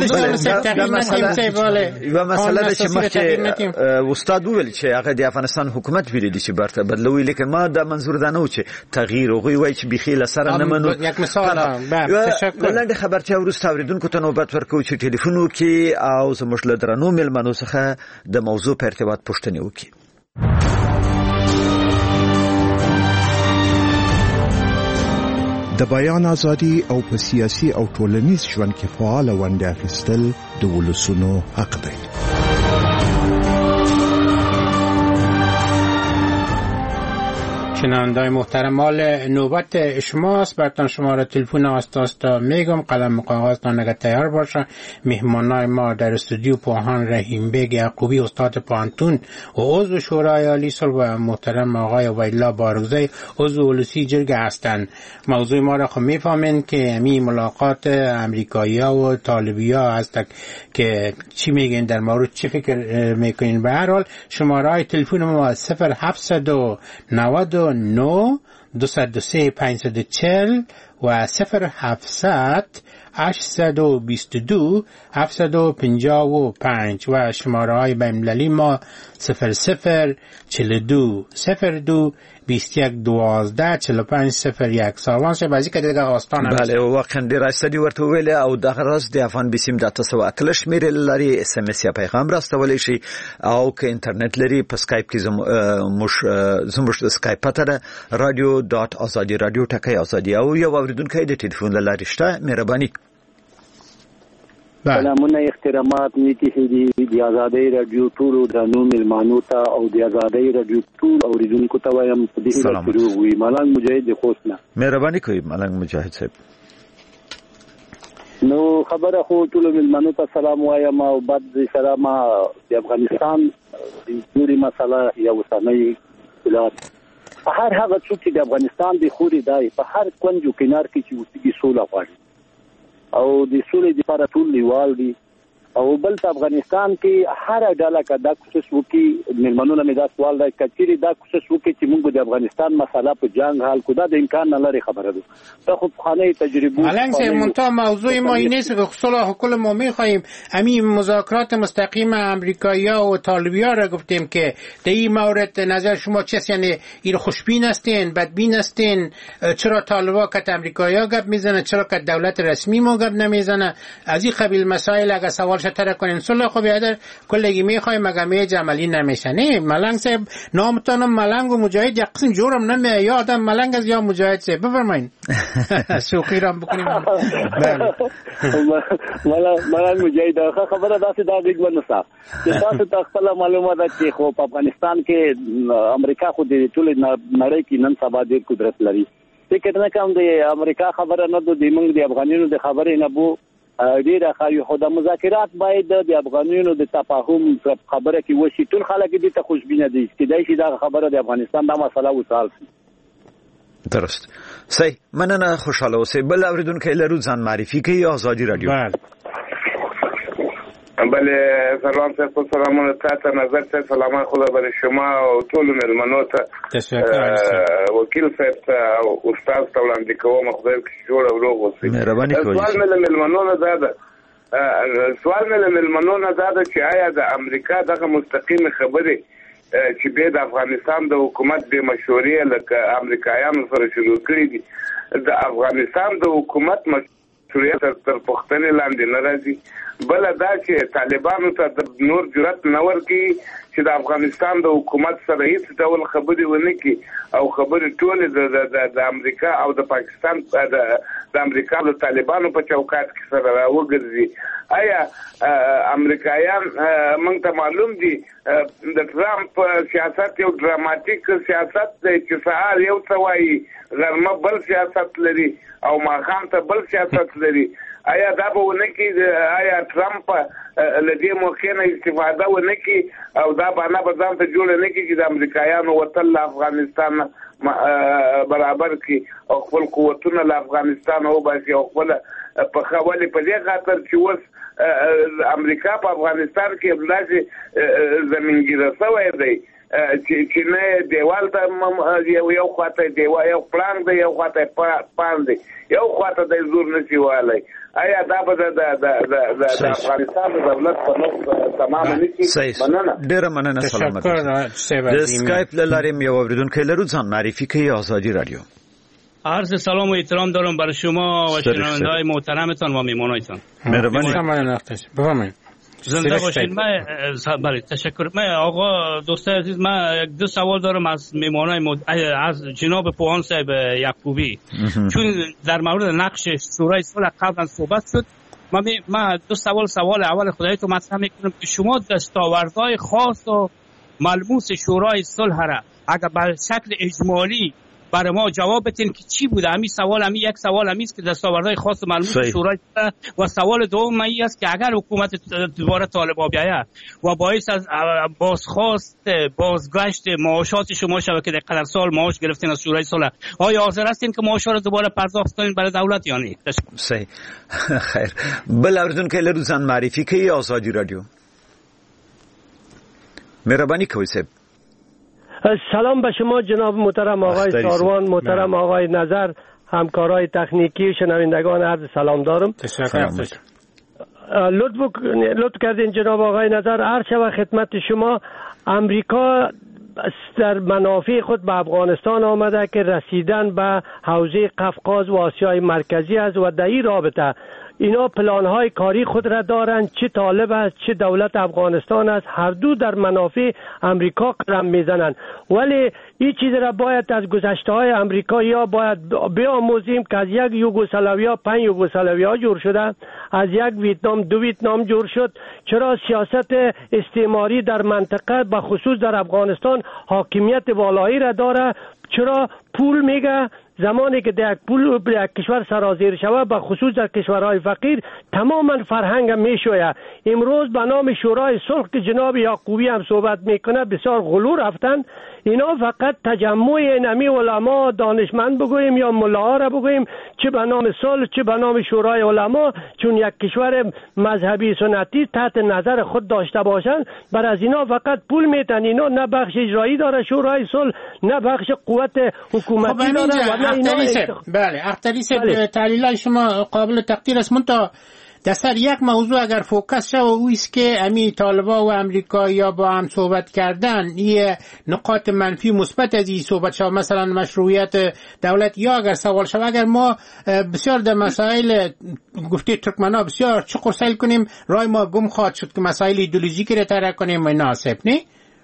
مسله ده چې مخکې استاد ویل چې هغه د افغانستان حکومت ویلي چې برته بدلوي، لیکن ما دا منظور ده نه چې تغییر او وی چې بخیل سره نه منو. یک مثال ولنډ خبرچه ورسته اوریدونکو ته نوبت ورکو چې ټلیفون وکي او زموږ له درنو ملمنو څخه د موضوع په ارتباط پوښتنه وکي. د بیان ازادي او په سیاسي او ټولنیز ژوند کې فعال ونډه اخیستل د ولسونو حق دی. شنونده‌های محترم، حال نوبت شماست. براتون شماره تلفن استا میگم، قلم و کاغذتان اگر تیار باشه. مهمانای ما در استودیو پوهان رحیم بیگ یعقوبی استاد پانتون و عضو شورای عالی صلح و محترم آقای عبیدالله بارگزی عضو ولسی جرگه هستند. موضوع ما را خب میفهمین که امی ملاقات امریکایی‌ها و طالبی‌ها هست که چی میگن در مورد چی فکر میکنین. به هر حال شماره تلفن ما 0799 203 540 و 0700 822 755 و شماره های بین‌المللی ما 0042 02 2112 4501. سلام شه بازی کده دیگه آستانه. بله واقعا ډیر استدی ورته ویل او دغه راز د افغان بسیم د 908 شمیر لري اس ام اس یا پیغام راستولې شي او که انټرنیټ لري په سکایپ کې زموږ سکایپ پته radio.azadi radio ټکای ازادي او یو اوریدونکو د ټلیفون لارې شته. مهرباني. سلامونه احترامات نیتی هدي د آزادۍ رادیو ټول درنو ملمانو ته او د آزادۍ رادیو ټول اوریدونکو ته وایم په دې کې وي ملنګ مجاهد خوښنه. مهرباني کوي ملنګ مجاهد صاحب. نو خبره خو ټول ملمانو ته سلام وایم او بعد سلام د افغانستان د نوري مسله یا وسنۍ بلاد هر هغه څوک چې د افغانستان د خوري دای په هر کونجو کنار کې چې وسیږي سوله غواړي او د سولې لپاره ټول لیوال دي او بل په افغانستان کې هر ډله کدا کوشش وکي ملمنونه مې دا سوال دی کچېری دا کوشش وکي چې موږ د افغانستان مسله په جنگ حل کو دا د امکان نه لري خبره ده تا خو خانه تجربه الان سه منتها موضوع ما این است که صلح کل ما می‌خوایم همین مذاکرات مستقیم امریکایی‌ها و طالبی‌ها را گفتیم که در این مورد نظر شما چیست یعنی این خوشبین هستین بدبین هستین چرا طالبا که امریکایی‌ها گپ میزنه چرا که دولت رسمی ما گپ نمیزنه از این قبیل مسائل اگه سوال ترک کنین صلح خو بیادر کلگی میخوایم مگه میج عملی نمیشه نه ملنگ صاحب نامتانم ملنگ و مجاهد یک قسم جورم نمیه یا آدم ملنگ از یا مجاهد صاحب بفرمایین شوخی رام بکنیم ملنگ مجاهد خبره داسې دا دیګ ونسا چې تاسو ته خپل معلومات چې خو په افغانستان کې امریکا خو د ټول نړۍ کې نن سبا ډېر قدرت لري فکر نه کوم د امریکا خبره نه د موږ د افغانانو د خبرې نه بو ډیره خایي خو د مذاکرات باید د افغانانو د تفاهم خبره کې وشي ټول خلک دې ته خوشبینه دي چې دای شي دا خبره د افغانستان د مسله وصال شي درست صحیح مننه خوشاله اوسئ بل اوریدونکو لرو ځان معرفي کوي آزادی رادیو بله سلام سرپل سلامونه تاته نظر سر سلامات خدا بر شما و طول ملمنو تا وکیل صاحب تا استاذ تا وړاندې کوم خدای کې جوړ او روغ اوسئ سوال مې ملمنو نه زاده چې آیا د امریکا دغه مستقیم خبره چې به د افغانستان د حکومت به مشورې لکه امریکایانو سره شروع کړې دي د افغانستان د حکومت مشورې تر پښتنې لاندې نه راځي بل دا چې طالبانو ته د نور جرأت نه ورکړي چې د افغانستان د حکومت سره هیڅ ډول خبرې ونه کړي او خبرې ټولې د امریکا او د پاکستان د امریکا د طالبانو په چوکاټ کې سره راوګرځي آیا امریکایان موږ ته معلوم دي د ټرمپ سیاست یو ډراماتیک سیاست دی چې سهار یو څه وایي غرمه بل سیاست لري او ماښام ته بل سیاست لري آیا دا به ونه کړي آیا ټرمپ له دې موقع نه استفاده ونه کړي او دا بهانه به ځان ته جوړه نه کړي چې د امریکایانو وتل له افغانستان برابر کړي او خپل قوتونه له افغانستان وباسي او خپل په خولې په دې خاطر چې اوس امریکا په افغانستان کې همداسې زمینګیره شوی دی چې نه دیوال ته یو خواته دیوال یو پلان دی یو خواته پان دی یو خواته د زور نشي والی آیا دا به د افغانستان د دولت په نوم تمام نشي مننه ډیره مننه سلامت د اسکایپ له لارې یو اوریدونکو لرو ځان معرفی کوي آزادی رادیو عرض سلام و احترام دارم برای شما و شنونده‌های محترمتان و میمانایتان مهربانی بفرمایید زنده باشید. بله تشکر. آقا دوست عزیز من دو سوال دارم از میمانای از جناب پوهان صاحب یعقوبی چون در مورد نقش شورای صلح قبلا صحبت شد من دو سوال اول خدای تو مطرح میکنم که شما دستاوردهای خاص و ملموس شورای صلح را اگر به شکل اجمالی برای ما جواب بتین که چی بوده. همین یک سوال است که دستاوردهای خاص و ملموس شورای و سوال دوم این است که اگر حکومت دوباره طالبان بیاید و باعث از بازگشت معاشات شما شود که در قدر سال معاش گرفتین از شورای صلح آیا حاضر هستین که معاش را دوباره پرداخت کنین برای دولت یا نه؟ صحیح. خیر. بل اوریدون که لرزان معرفی که آزادی رادیو مهربانی کوي صاحب. سلام به شما جناب محترم آقای ساروان، محترم آقای نظر، همکارای تکنیکی و شنوندگان عرض سلام دارم. تشکر. لطف کردین جناب آقای نظر. عرض شود خدمت شما امریکا در منافع خود به افغانستان آمده که رسیدن به حوزه قفقاز و آسیای مرکزی است و در این رابطه اینا پلان‌های کاری خود را دارند، چه طالب است چه دولت افغانستان است، هر دو در منافع امریکا قدم میزنند. ولی این چیز را باید از گذشته‌های امریکا یا باید بیاموزیم که از یک یوگسلاویا 5 یوگسلاویا جور شده، از یک ویتنام 2 ویتنام جور شد. چرا سیاست استعماری در منطقه به خصوص در افغانستان حاکمیت والایی را داره؟ چرا پول میگه زمانی که در پول یک کشور سرازیر شود به خصوص در کشورهای فقیر تماما فرهنگ میشوید. امروز به نام شورای صلح که جناب یعقوبی هم صحبت میکنه بسیار غلو رفتن. اینا فقط تجمع نمی علما دانشمند بگوییم یا ملاها را بگوییم چه به نام صلح چه به نام شورای علما، چون یک کشور مذهبی سنتی تحت نظر خود داشته باشند، بر از اینا فقط پول میتن. اینا نه بخش اجرایی داره شورای صلح، نه بخش قوت حکومتی داره و نه اینا. بله اختری صاحب تحلیل شما قابل تقدیر است. منتها در سر یک موضوع اگر فوکس شد و است که امی طالبا و امریکایی‌ها با هم صحبت کردن، این نقاط منفی مثبت از این صحبت شد، مثلا مشروعیت دولت، یا اگر سوال شد اگر ما بسیار در مسائل گفته ترکمن‌ها بسیار چقدر سعی کنیم رای ما گم خواهد شد که مسائل ایدئولوژیکی را طرح کنیم و ناسب نه.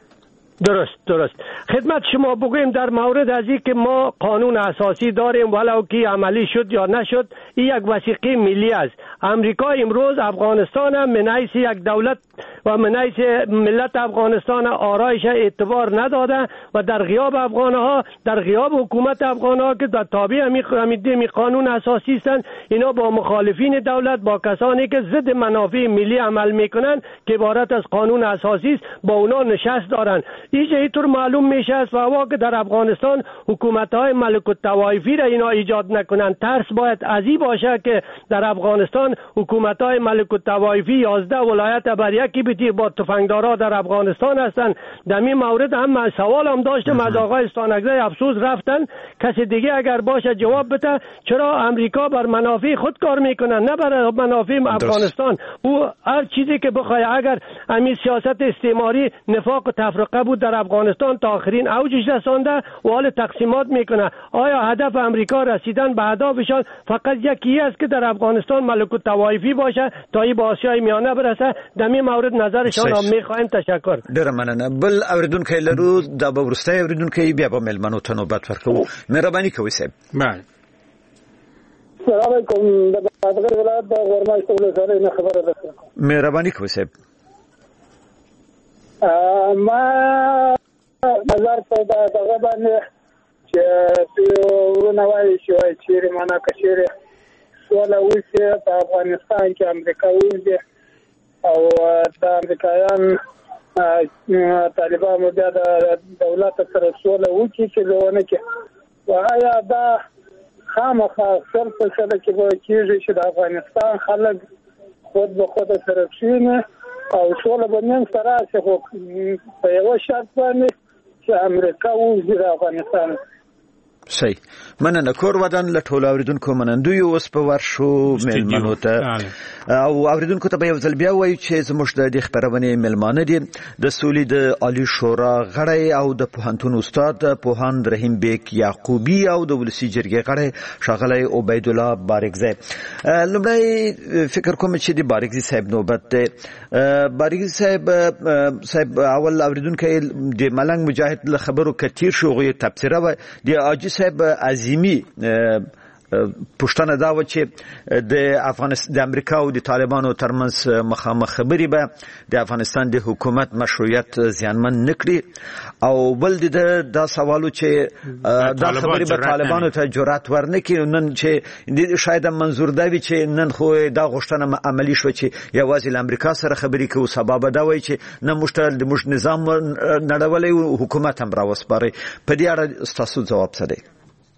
درست خدمت شما بگویم در مورد از این که ما قانون اساسی داریم ولو که عملی شد یا نشد، این یک وثیقه ملی است. امریکا امروز افغانستان هم من حیث یک دولت و من حیث ملت افغانستان آرایش اعتبار نداده و در غیاب افغانها، در غیاب حکومت افغانها که در تابع می قانون اساسی هستند، اینا با مخالفین دولت، با کسانی که ضد منافع ملی عمل میکنن که عبارت از قانون اساسی است، با اونا نشست دارن. اینطور معلوم میشه است و که در افغانستان حکومت‌های ملک الطوایفی را اینا ایجاد نکنن. ترس باید از این باشه که در افغانستان حکومت‌های ملک الطوایفی 11 ولایت بر یکی بیتی با تفنگدارا در افغانستان هستند. در این مورد هم سوال هم داشتم از آقای استانکزی، افسوس رفتن. کسی دیگه اگر باشه جواب بده چرا امریکا بر منافع خود کار میکنن نه بر منافع افغانستان. او هر چیزی که بخواد، اگر همین سیاست استعماری نفاق و تفرقه بود در افغانستان تا آخرین اوجش رسانده و حال تقسیمات میکنه. آیا هدف امریکا رسیدن به اهدافشان فقط یکی است که در افغانستان ملک الطوایفی باشه تا این به آسیای میانه برسه؟ در این مورد نظرشان هم میخوایم. تشکر. ډیره مننه. بل اوریدونکو لرو د ورسته اوریدونکو بیا به ملمنو ته نوبت ورکوو. مهرباني کوئ صاحب. بله. السلام علیکم. د بادغیس ولایت د غورمایش ولسوالۍ نه خبره ده. مهرباني کوئ صاحب. ما نظر په دغه باندې چې ورونه وایي چې چیرې معنا کچېرې سوله وشي په افغانستان کې امریکا وځي او د امریکایان طالبانو بیا د دولت سره سوله وکړي چې لونه کې آیا دا خامخا شرط شته چې به کېږي چې د افغانستان خلک خود به خود سره کښېني او سوله به نن سره راشي، خو په یوه شرط باندې چې امریکا وځي د افغانستان. صحیح. مننه. کور ودان له ټولو اوریدونکو منندوی اوس په ورشو ملمنو ته او اوریدونکو ته به یو ځل بیا وایو چې زموږ د دې خبرونې ملمانه دي د سولې د عالی شورا غړی او د پوهنتون استاد پوهاند رحیم بیک یعقوبی او د ولسی جرګې غړی ښاغلی عبید الله بارګزی. لومړی فکر کوم چې د بارګزی صاحب نوبت دی. بارګزی صاحب اول اوریدونکو د ملنګ مجاهد له خبرو کثیر شوغي تفسیره و د اجي صاحب عظیمی پښتنه دا و چې د امریکا او د طالبانو ترمنځ مخامخ خبرې به د افغانستان د حکومت مشروعیت زیانمن نکړي او بل دا سوالو چې دا خبرې به طالبانو ته جرأت ورنکړي. نن چې شاید منظور دا وي چې نن خو دا غوښتنه عملی شو چې یوازې له امریکا سره خبرې کوو، سبب دا وایي چې نه موږ نظام نړولی حکومت هم راوسپارئ. په دې اړه ستاسو ځواب څه دی؟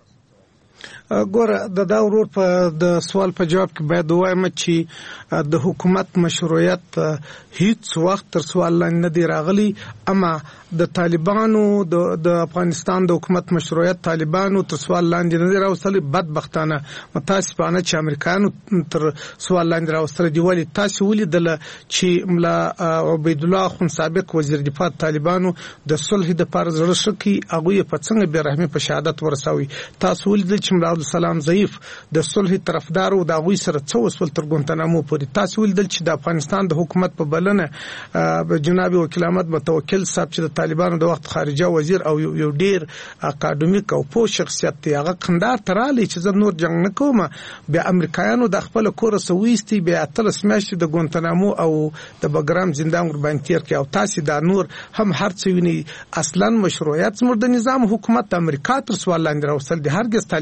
ګوره د دا ورور په د سوال په جواب کې باید ووایم چې د حکومت مشروعیت هیڅ وخت تر سوال لاندې نه دی راغلی، اما د طالبانو د افغانستان د حکومت مشروعیت طالبانو تر سوال لاندې نه دی راوستلی. بدبختانه متاسفانه چې امریکایانو تر سوال لاندې راوستلی دی. ولې تاسو ولیدله چې ملا عبید الله اخوند سابق وزیر دفاع طالبانو د صلح دپاره زړه ښه کړي، هغوی یې په څنګه بېرحمي په شهادت ورسوي. تاسو ولیدل چې ملا عبدالسلام ضعیف د صلح طرفدارو د هغوی سره څه وسول تر ګوانتانامو پورې. تاسو ولیدل چې د افغانستان د حکومت په بلنه جناب وکیل احمد متوکل صاحب چې د طالبانو د وخت خارجه وزیر او یو ډیر اکاډمیک او پوه شخصیت دی، هغه قندار ته رالی چې زه نور جنګ نه کوم. بیا امریکایانو د خپل کوره سويستي بیا 13 میاشتې د ګوانتانامو او د بګرام زندان ورباندې تیر کړي او تاسو دا نور هم هر څه ویني. اصلا مشروعیت زموږ د نظام حکومت امریکا تر سوال لاندې راوستل دي، هرگز طالبان نه.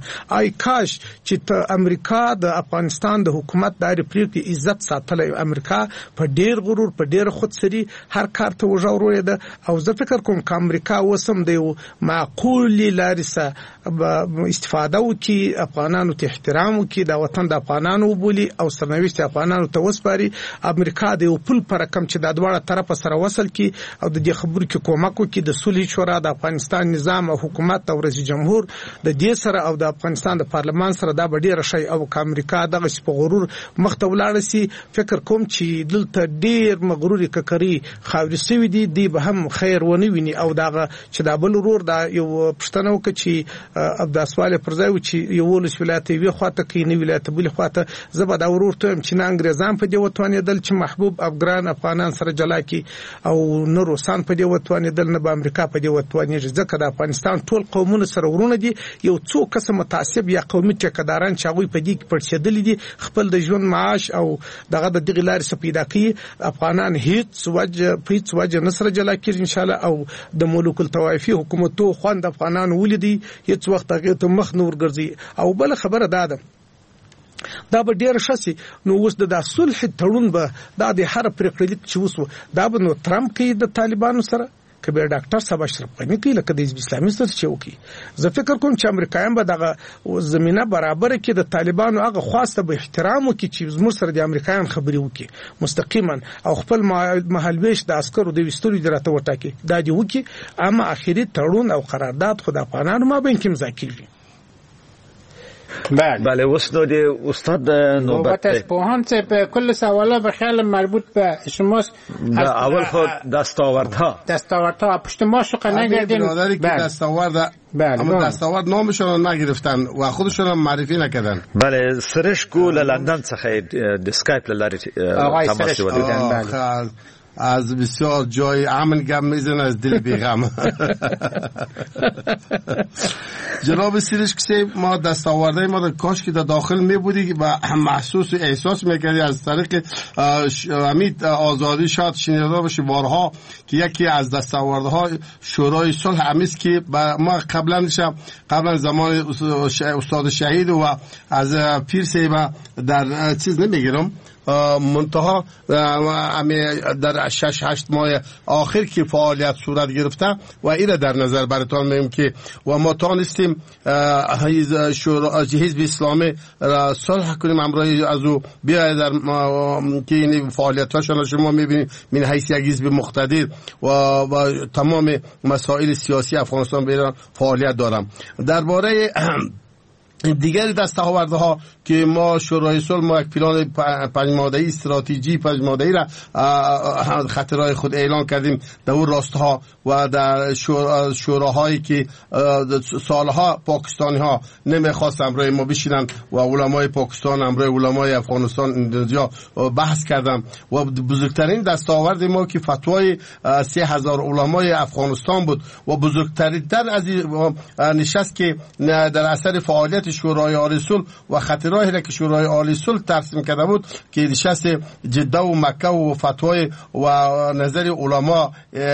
آی کاش چې امریکا د افغانستان د حکومت دایره پریکړې عزت ساتلای. امریکا په ډیر غرور په ډیر خودسری هر کار ته وژاورې ده او زه فکر کوم چې امریکا وسم دی معقول لارې سره استفاده وکي، افغانانو ته احترام وکي، د وطن د افغانانو وبولي او سرنوشت افغانانو ته وسپاري. امریکا د یو پل پر رقم چې د دواړه طرفه سره وصل کی او د دې خبرو کې کومک وکي د صلح شورا د افغانستان نظام او حکومت او رئیس جمهور د دې سره او د افغانستان د پارلمان سره دا ډیر شي او امریکا دغه په غرور مخته ولاړ سي. فکر کوم چې دلته ډیر مغروري ککري خاوري سوي دي به هم خیر ونه ویني او دغه چې د بل ورور دا یو پښتنه وکړي د سوال پر ځای چې یو ولس ولایت وی خواته کې نه ولایت بل خواته زبر دا ورور ته چې نه انګريزان په دې وتوانې دل چې محبوب افغان افغانان سره جلا کی او نه روسان په دې وتوانې دل نه امریکا په دې وتوانې ځکه د افغانستان ټول قومونه سره ورونه دي. یو څو کس متعصب یا قومي ټکداران چې هغه په دې کې پړسېدل دي خپل د ژوند معاش او دغه د دغه لارې سپیدا کوي. افغانان هیڅ وجه نصر جلا کړي ان شاء الله او د ملوک الطوایفي حکومتو خوند افغانان ولیدي هیڅ وخت هغه ته مخ نور ګرځي. او بل خبره ده دا به ډیر شاسي نو اوس د صلح تړون به د هر پریکړه چې وسو دا به نو ترامپ کې د طالبانو سره کبیر ډاکټر صاحب اشرف غنی کې لکه د اسلامي سره چوکي. زه فکر کوم چې امریکایان به دغه زمينه برابر کې د طالبانو هغه خواسته به احترام وکړي چې زموږ سره د امریکایان خبري وکړي مستقیما او خپل محلويش د عسکرو د وستوري درته وټاکي دا دی وکړي. اما اخیری تړون او قرارداد خو د افغانانو مابین کې امضا کیږي. بله استاد نوبت پوهان به کل سوالا به خیال مربوط به شماست. اول خود دستاوردها پشت ما شقه نگردیم برادری که اما دستاورد نامشون نگرفتن و خودشون هم معرفی نکردن. بله سرش کو لندن څخه د اسکایپ لاری تماس ودیدن. از بسیار جای امن گم میزن از دل بیغم. جناب سیرشکسی ما دستاورده ما کاش که در داخل می بودی و محسوس و احساس میکردی از طریق امید آزادی شاید شنیده باشی بارها که یکی از دستاورده ها شورای صلح امیست که ما قبلا زمان استاد شهید و از پیر سیبه در چیز نمیگیرم منتها در 6-8 ماه آخر که فعالیت صورت گرفته و اینه در نظر براتون میگم که و ما تانستیم حزب اسلامی صلح کنیم امروز از او بیاید در که این فعالیتاشون شما میبینید من حیث یک حزب مقتدر و تمام مسائل سیاسی افغانستان به ایران فعالیت دارم. درباره دیگر دستاورده ها که ما شورای صلح ما یک پلان 5 ماده‌ای استراتژی 5 ماده‌ای را خطرهای خود اعلان کردیم در اون راستها و در شوراهایی که سالها پاکستانی ها نمیخواست امروز ما بشینن و علمای پاکستان امروز علمای افغانستان اندونزیا بحث کردم و بزرگترین دستاورد ما که فتوای 3000 علمای افغانستان بود و بزرگترین از نشست که در اثر فعالیت شورای عالی صلح و خطرهایی را که شورای عالی صلح ترسیم کرده بود که نشست جده و مکه و فتوای و نظر علما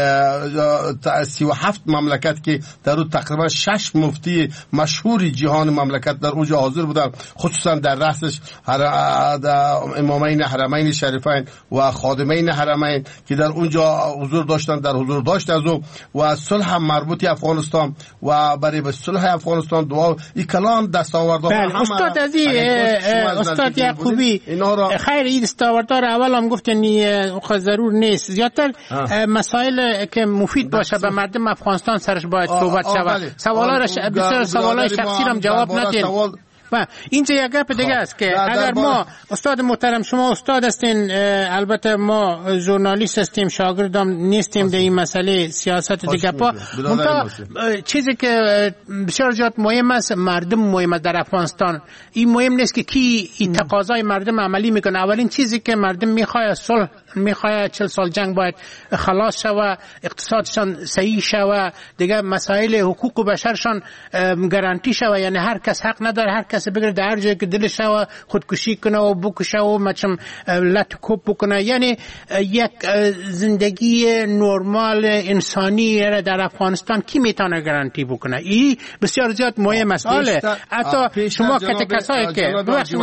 37 مملکت که در اون تقریبا 6 مفتی مشهور جهان مملکت در اونجا حاضر بودن، خصوصا در رأسش امامین حرمین شریفین و خادمین حرمین که در اونجا حضور داشتن، در حضور داشت از او و صلح مربوطی افغانستان و برای به صلح افغانستان دعا این کلان دستاوردها. بله استاد عزیز استاد یعقوبی خیر این دستاوردها را اول هم گفتن ضرور نیست، زیادتر مسائل که مفید باشه به مردم افغانستان سرش باید صحبت شود. بسیار سوالای شخصی هم جواب ندید. اینجا یک گپ دیگه است که اگر ما استاد محترم شما استاد هستین، البته ما ژورنالیست هستیم، شاگردام نیستیم در این مسئله سیاست دیگه پا چیزی که بسیار زیاد مهم است مردم مهم در افغانستان. این مهم نیست که کی این تقاضای مردم عملی میکنه. اولین چیزی که مردم میخواد صلح، میخواد 40 سال جنگ باید خلاص شود، اقتصادشان صحیح شود، دیگه مسائل حقوق بشرشان گارانتی شود، یعنی هر کس حق نداره هر کس دست بگیره در هر جایی که دلش و خودکشی کنه و بکشه و مثلا لط کوب بکنه. یعنی یک زندگی نرمال انسانی در افغانستان کی میتونه گارانتی بکنه؟ این بسیار زیاد مهم است. حتی شما کسایی که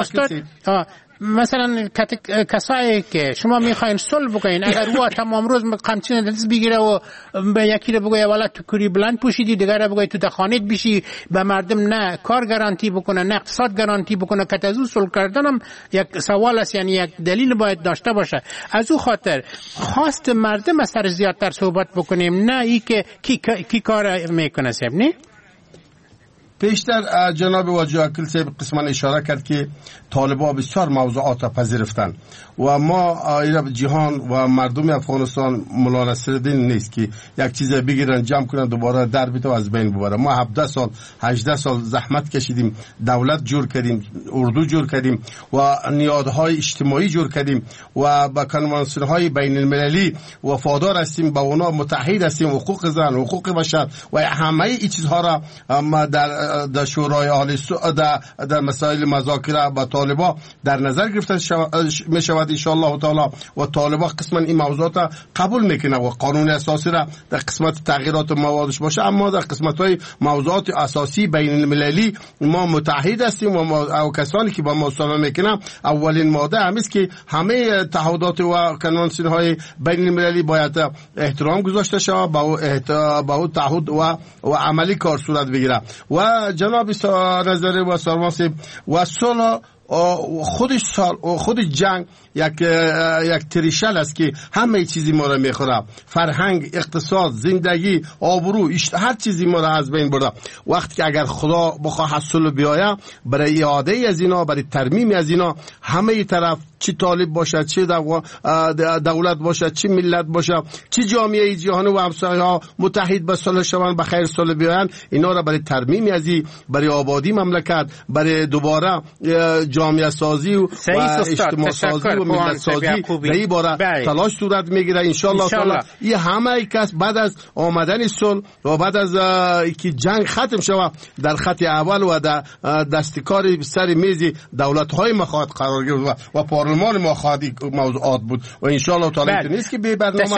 مثلا کسایی که شما میخواین صلح بکنین، اگر او تمام روز قمچین دست بگیره و به یکی رو بگه والا تو کوری بلند پوشیدی، دیگر رو بگه تو دخانت بشی، به مردم نه کار گارانتی بکنه نه اقتصاد گارانتی بکنه، که از او صلح کردنم یک سوال است، یعنی یک دلیل باید داشته باشه. از او خاطر خواست مردم سر زیادتر صحبت بکنیم، نه ای که کی کار میکنه صاحب. نه پیشتر جناب واجد وکیل صاحب قسمان اشاره کرد که طالبان بسیار موضوعات پذیرفتن و ما جهان و مردم افغانستان مولا نصرالدین نیست که یک چیز بگیرن جمع کنن دوباره در بیت و از بین ببره. ما 17 سال 18 سال زحمت کشیدیم، دولت جور کردیم، اردو جور کردیم و نیازهای اجتماعی جور کردیم و با کنوانسیون‌های بین المللی وفادار هستیم، با اونا متحد هستیم، حقوق زن، حقوق بشر و همه این چیزها را ما در شورای عالی در مسائل مذاکره با طالبان در نظر گرفته می شود ان شاء الله تعالی و طالبان قسما این موضوعات قبول میکنه و قانون اساسی را در قسمت تغییرات موادش باشه، اما در قسمت های موضوعات اساسی بین المللی ما متحد هستیم و کسانی که با ما صلح میکنن اولین ماده همیست که همه تعهدات و کنوانسیون های بین المللی باید احترام گذاشته شود، با او تعهد و عملی کار صورت بگیره. و جناب نظری و سرماسی و صلح خود جنگ یک تریشل است که همه چیزی ما را میخوره، فرهنگ، اقتصاد، زندگی، آبرو، هر چیزی ما را از بین برده. وقتی که اگر خدا بخواه صلح بیاید، برای اعاده از اینا، برای ترمیم از اینا، همه طرف چی طالب باشه، چی دولت باشه، چی ملت باشه، چی جامعه جهانی و همسایه‌ها متحد به صلح شوند، به خیر صلح بیایند، اینا را برای ترمیم ازی، برای آبادی مملکت، برای دوباره جامعه سازی و اجتماع سازی و ملت سازی در این باره تلاش صورت میگیره ان شاء الله تعالی. این همه کس بعد از آمدن صلح و بعد از اینکه جنگ ختم شود در خط اول و در دستکار سر میز دولت‌های مخاط قرار گرفت و پارلمان مخاطی موضوعات بود و ان شاء الله تعالی نیست که به برنامه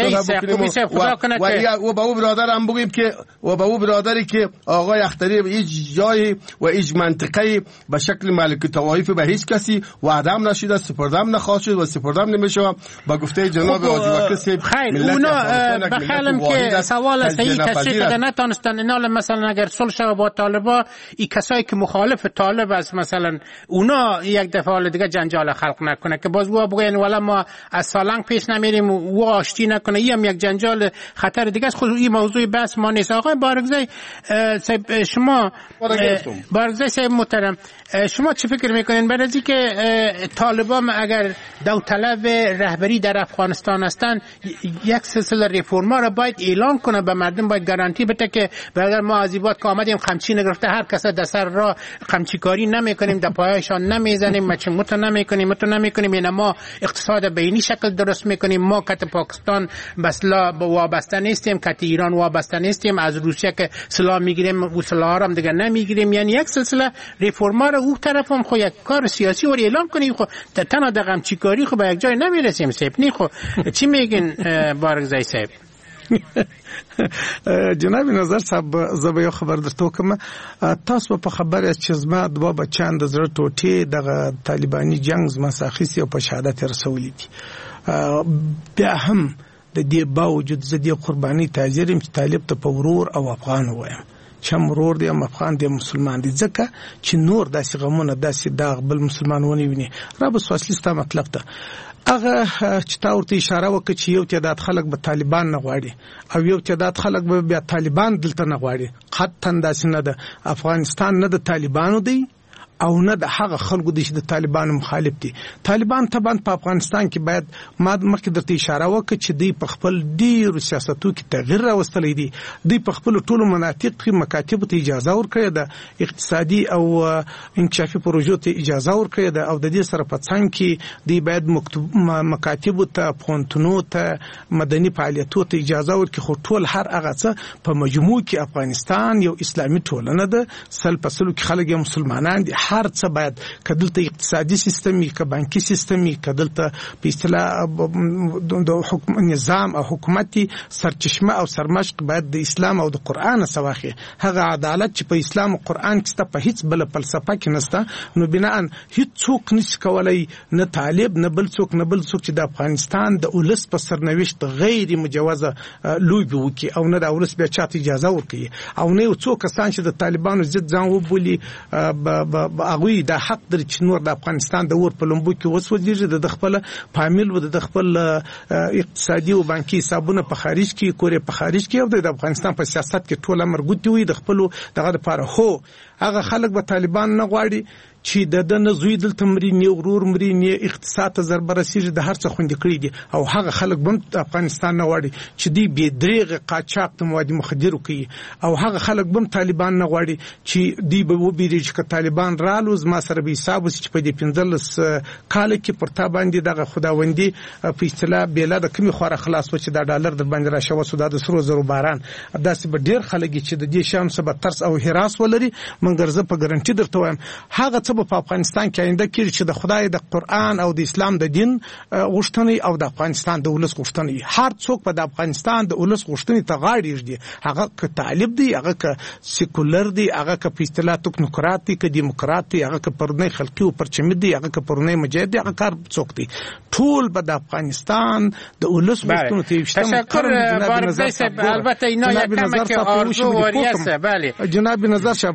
و با او برادرم بگیم که و با او برادری که آقای اختری هیچ جای و هیچ منطقه‌ای به شکل ملک توایف به هیچ کسی وعدم نشده، سپردم نخواهد شد و سپردم نمیشه. با گفته جناب واجد وکیل صاحب خیر اونا بخالم که سوال صحیح تشریح دادن نتونستن اینا مثلا اگر صلح شود با طالبا، این کسایی که مخالف طالب است مثلا اونا یک دفعه دیگه جنجال خلق نکنه که باز و بگن والا ما از سالنگ پیش نمیریم و آشتی نکنه، این هم یک جنجال خطر دیگه است. خود این موضوع بحث ما نیست. آقای بارگزای صاحب شما بارگزای صاحب محترم شما چه فکر میکنین برای از اینکه طالبان اگر داوطلب رهبری در افغانستان هستن یک سلسله ریفورما را باید اعلان کنه، به مردم باید گارانتی بده که اگر ما از این بعد که آمدیم قمچی نگرفته هر کس در سر را قمچی کاری نمیکنیم، در پایشان نمیزنیم، مچموت نمیکنیم، یعنی ما اقتصاد بینی شکل درست میکنیم، ما کت پاکستان بسلا وابسته نیستیم، کت ایران وابسته نیستیم، از روسیه که سلاح میگیریم و سلاح هم دیگه نمیگیریم. یعنی یک سلسله ریفورما را او طرف هم خو یک کار سیاسی ور اعلان کنیم، خو تنها د قمچی کاری خو به یک جای نمیرسیم صاحب. نی خو چی میگین بارگزای صاحب؟ جناب نظر صاحب زبیا خبر درته کوم تاسو په خبره از چې زما دوه بچان د زړه ټوټې د طالباني جنگ زما ساخیسي او په شهادت رسولې دي. بیا هم د دې باوجود زدي قرباني تاجرم چې طالب ته پورور او افغان وایم چې مرور دی افغان دی مسلمان دی، ځکه چې نور داسې غمونه داسې داغ بل مسلمان ونی ویني. رب سواسلی ستا مطلب ته هغه چې تا ورته اشاره وکړه چې یو تعداد خلک به طالبان نه غواړي او یو تعداد خلک به بیا طالبان دلته نه غواړي. قطعا داسې نه ده. افغانستان نه د طالبانو دی او نه د هغه خلکو د چې د طالبانو مخالف دي. طالبان طبعا په افغانستان کې باید ما مخکې درته اشاره وکړه چې دوی په خپل ډیرو سیاستو کې تغییر راوستلی دي. دوی په خپل ټولو مناطق کې مکاتبو ته اجازه ورکړې ده، اقتصادي او انکشافي پروژو ته اجازه ورکړې ده او د دې سره په څنګ کې دوی باید مکاتبو ته، پوهنتونو ته، مدني فعالیتونو ته اجازه ورکړي. خو ټول هر هغه څه په مجموع کې افغانستان یو اسلامي ټولنه ده، سل په سلو کې خلک مسلمانان دي، هر څه باید کدلته اقتصادي سیستم که بانکي سیستم کدلته په اصطلاح د نظام او حکومتي سرچشمه او سرمشق باید د اسلام او د قران سواخي. هغه عدالت چې په اسلام او قران کې ست په هیڅ بل فلسفه کې نسته، نو بناء هیڅ څوک نشي کولای، نه طالب نه بل څوک چې د افغانستان د ولس په سرنوشت غیر مجوزه لوبي وکي او نه د ولس بیا چاته اجازه ورکړي او نه څوک کسان چې د طالبانو ضد ځان وبولي هغه د حق در چې نور د افغانستان د ور په لمبو کې وسوځي د خپل فامیل و د خپل اقتصادي او بانکي حسابونه په خارج کې کورې په خارج کې او د افغانستان په سیاست کې ټوله مرګوتي وي د خپل دغه لپاره. هو هغه خلک به طالبان نه غواړي چې د نزوی دل تمرین ورور مرین اقتصاد ته ضرب رسیږي د هر څه خوندې کړی دي او هغه خلک به افغانستان نه غواړي چې دی بې دریغه قاچاق ته مواد مخدر کوي او هغه خلک به طالبان نه غواړي چې دی به وبېږي چې طالبان رالو زما سره به حساب وسي چې په دې 15 کال کې پرتا باندې دغه خداوندي په اصطلاح بیل د کمی خوره خلاص و چې د ډالر د باندې راشو سودا د سرو زرو باران داسې به ډیر خلک چې د دې شام سبا ترس او هراس ولري منګر زه په ګارانټي درته وایم هغه په افغانستان کې آینده کې چې د خدای د قران او د اسلام د دین غوښتنې او د افغانستان د ولس غوښتنې هر څوک په د افغانستان د ولس غوښتنې ته غاړه ایږدي، هغه که طالب دی، هغه که سیکولر دی، هغه که په اصطلاح ټکنوکرات دی، که دیموکرات دی، هغه که پرونی خلقي او پرچمي دی، هغه که پرونی مجاهد دی، هغه کار څوک دی، ټول به د افغانستان د ولس غوښتنو ته تشکر بارزای صاحب. البته اینا یک کمه که آرزو واریسه. بله جناب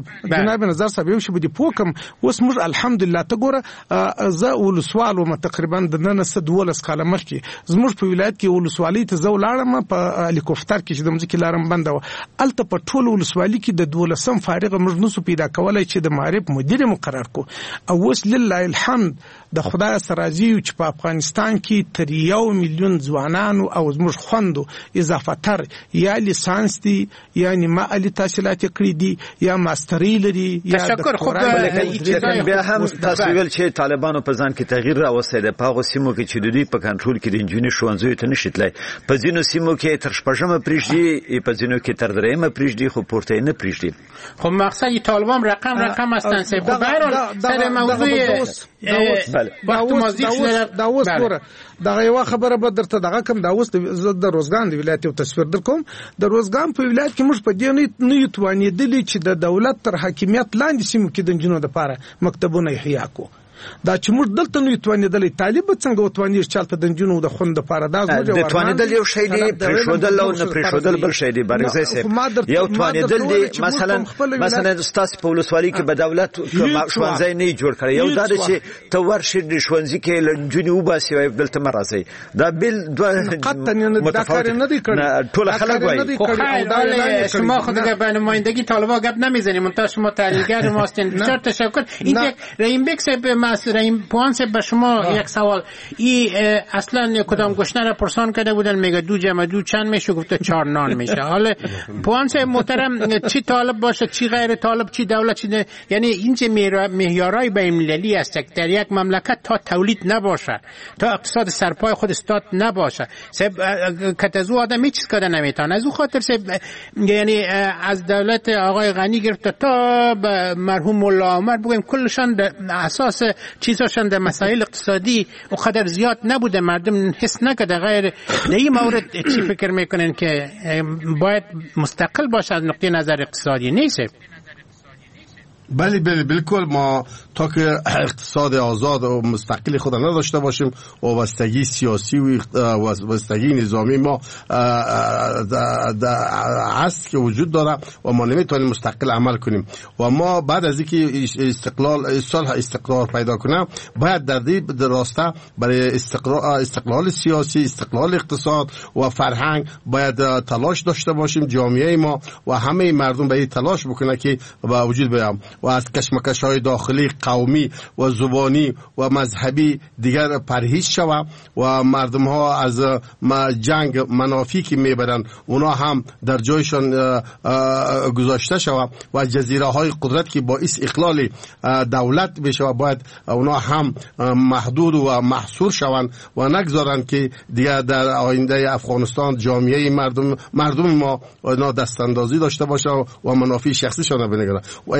نظر صاحب یو شی بده پوکم اوس موږ الحمدلله ته ګوره زه ولسوالو ما تقریبا د نن څه 12 کاله مخکې زموږ په ولایت کې ولسوالۍ ته زه ولاړم په هلیکوپټر کې چې د مځکې لارم بنده و الته په ټول ولسوالۍ کې د 12 فارغه موږ نسو پیدا کولای چې د معرف مدیر مقرر کو او اوس لله الحمد د خدای سره راضي چې په افغانستان کې تر 1 میلیون ځوانانو او زموږ خوندو اضافه تر یا لیسانس دي یعنی ما علی تحصیلات کړی دي یا ماستری لري یا تشکر. خوب بیا هم تاسو ویل چې طالبانو په ځان کې تغییر راوستي د پاغو سیمو کې چې د دوی په کنټرول کې د انجینر ښوونځیو ته نشي تللی، په ځینو سیمو کې تر شپږمه پریږدي، په ځینو کې تر درېمه پریږدي، خو پورته نه پریږدي. خب مقصد طالبان رقم هستن سه به هر حال سر موضوع دا اوس ګوره دا یو خبره به درته دغه کوم دا اوس د روزګان د ولایت یو تصویر در کوم. د روزګان په ولایت کې موږ په دې نه یتوانېدلې چې د دولت تر حاکمیت لاندې سیمو کې د جنونو لپاره مکتبونه احیا کو دا چې موږ دلته نو یتوانېدلې طالب څنګه وتوانېږي چالت د جنونو د خوند لپاره دا موږ د توانېدل یو شی دی پرشودل او نه پرشودل بل شی دی برګزای سي یو توانېدل دی مثلا استاد په ولسوالۍ کې به دولت ښوونځی نه جوړ کړي یو دا چې ته ورشي د ښوونځي کې لنجونی وباسي او دلته مرزي دا بل دوه متفاوت نه دي کړي ټول خلک وایي خو شما خود به نمایندگی طالبان گپ نمیزنیم منتها شما تحلیلگر ماستین. بسیار تشکر. این یک رحیمبک صاحب پوان صاحب به شما یک سوال اصلا کدام گشنه را پرسان کرده بودن میگه 2 جمع 2 چند میشه؟ گفته 4 نان میشه. حالا پوان صاحب محترم چی طالب باشه چی غیر طالب چی دولت چی یعنی اینجا معیارهای بین‌المللی است که در یک مملکت تا تولید نباشه تا اقتصاد سرپای خود استاد نباشه صاحب کتازو آدم هیچ چیز کده نمیتونه. از اون خاطر صاحب یعنی از دولت آقای غنی گرفته تا مرحوم ملا عمر بگیم کلشان در اساس چیزاشون در مسائل اقتصادی اونقدر زیاد نبوده، مردم حس نکرده. غیر در این مورد چی فکر میکنن که باید مستقل باشه از نقطه نظر اقتصادی؟ نیست. بله بالکل ما تا که اقتصاد آزاد و مستقل خود نداشته باشیم وابستگی سیاسی و وابستگی نظامی ما هست که وجود داره و ما نمیتونیم مستقل عمل کنیم و ما بعد از اینکه استقلال پیدا کنه باید در راسته برای استقلال سیاسی، استقلال اقتصاد و فرهنگ باید تلاش داشته باشیم. جامعه ما و همه مردم باید تلاش بکنه که با وجود بیام و از کشمکش‌های داخلی قومی و زبانی و مذهبی دیگر پرهیز شود و مردم ها از جنگ منافی که میبرن اونا هم در جایشان گذاشته شود و جزیره های قدرت که باعث اخلال دولت بشه باید اونا هم محدود و محصور شوند و نگذارن که دیگر در آینده افغانستان جامعه مردم ما اونا دست اندازی داشته باشه و منافع شخصی شان بنگره و یک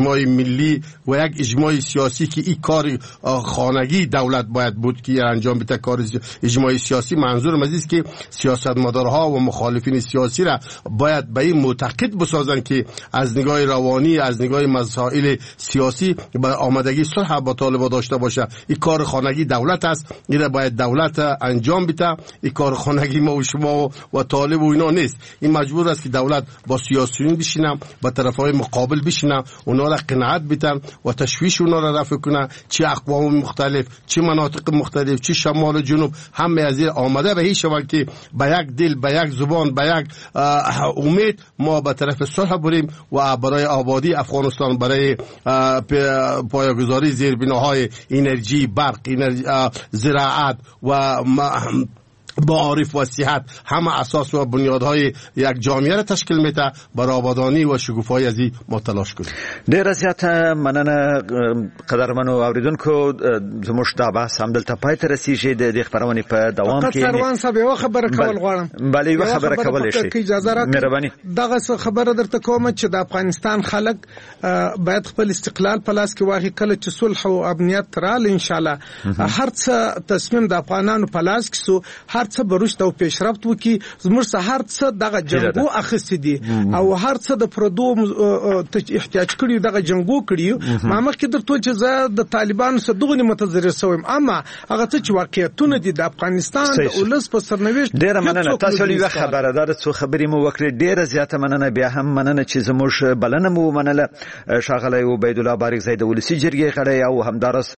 اجماع ملی و یک اجماع سیاسی که این کار خانگی دولت باید بود که انجام بده. کار اجماع سیاسی منظورم از است که سیاستمدارها و مخالفین سیاسی را باید به این معتقد بسازن که از نگاه روانی، از نگاه مسائل سیاسی به آمادگی صلح با طالبان داشته باشه. این کار خانگی دولت است، این باید دولت انجام بده. این کار خانگی ما و شما و طالب و اینا نیست. این مجبور است که دولت با سیاسیون بشینه، با طرفهای مقابل بشینه، اونا را قناعت بدن و تشویش اونا را رفع کنه. چه اقوام مختلف، چه مناطق مختلف، چه شمال و جنوب، همه از این آماده به این شود که به یک دل، به یک زبان، به یک امید ما به طرف صلح بریم و برای آبادی افغانستان، برای پایه‌گذاری زیربناهای انرژی، برق، زراعت و معارف و صحت، همه اساس و بنیادهای یک جامعه را تشکیل میده. برای آبادانی و شکوفایی از این ما تلاش کنیم. ډیر زیات مننه قدرمنو اوریدونکو، زموږ دا بحث هم دلته پای ته رسیږي. د خبرونې په دوام کې سروان صاحب یو خبره کول غواړم. بله یو خبره کول شي، اجازه راکړئ. مهرباني. دغه خبره درته کوم چې د افغانستان خلک باید خپل استقلال په لاس کې واخلي. کله چې صلح او امنیت رااله ان شاء الله هر څه تصمیم د افغانانو په لاس کې سو، هر څه برشت او پیشرفت وکي. زموږ سره هر څه دغه جنگو اخستې دي او هر څه د پردو احتیاج کړي، دغه جنگو کړي. ما مخکې درته چې زه د طالبانو سره دغه متضرر شوم، اما هغه څه چې واقعیتونه دي د افغانستان د ولس په سرنوشت. ډیره مننه. تاسو لوي خبردار څو خبرې مو وکړې، ډیره زیاته مننه. بیا هم مننه چې زموږ بلنه مو منله. ښاغلی عبیدالله بارګزی د ولسی جرګې غړی او همدارس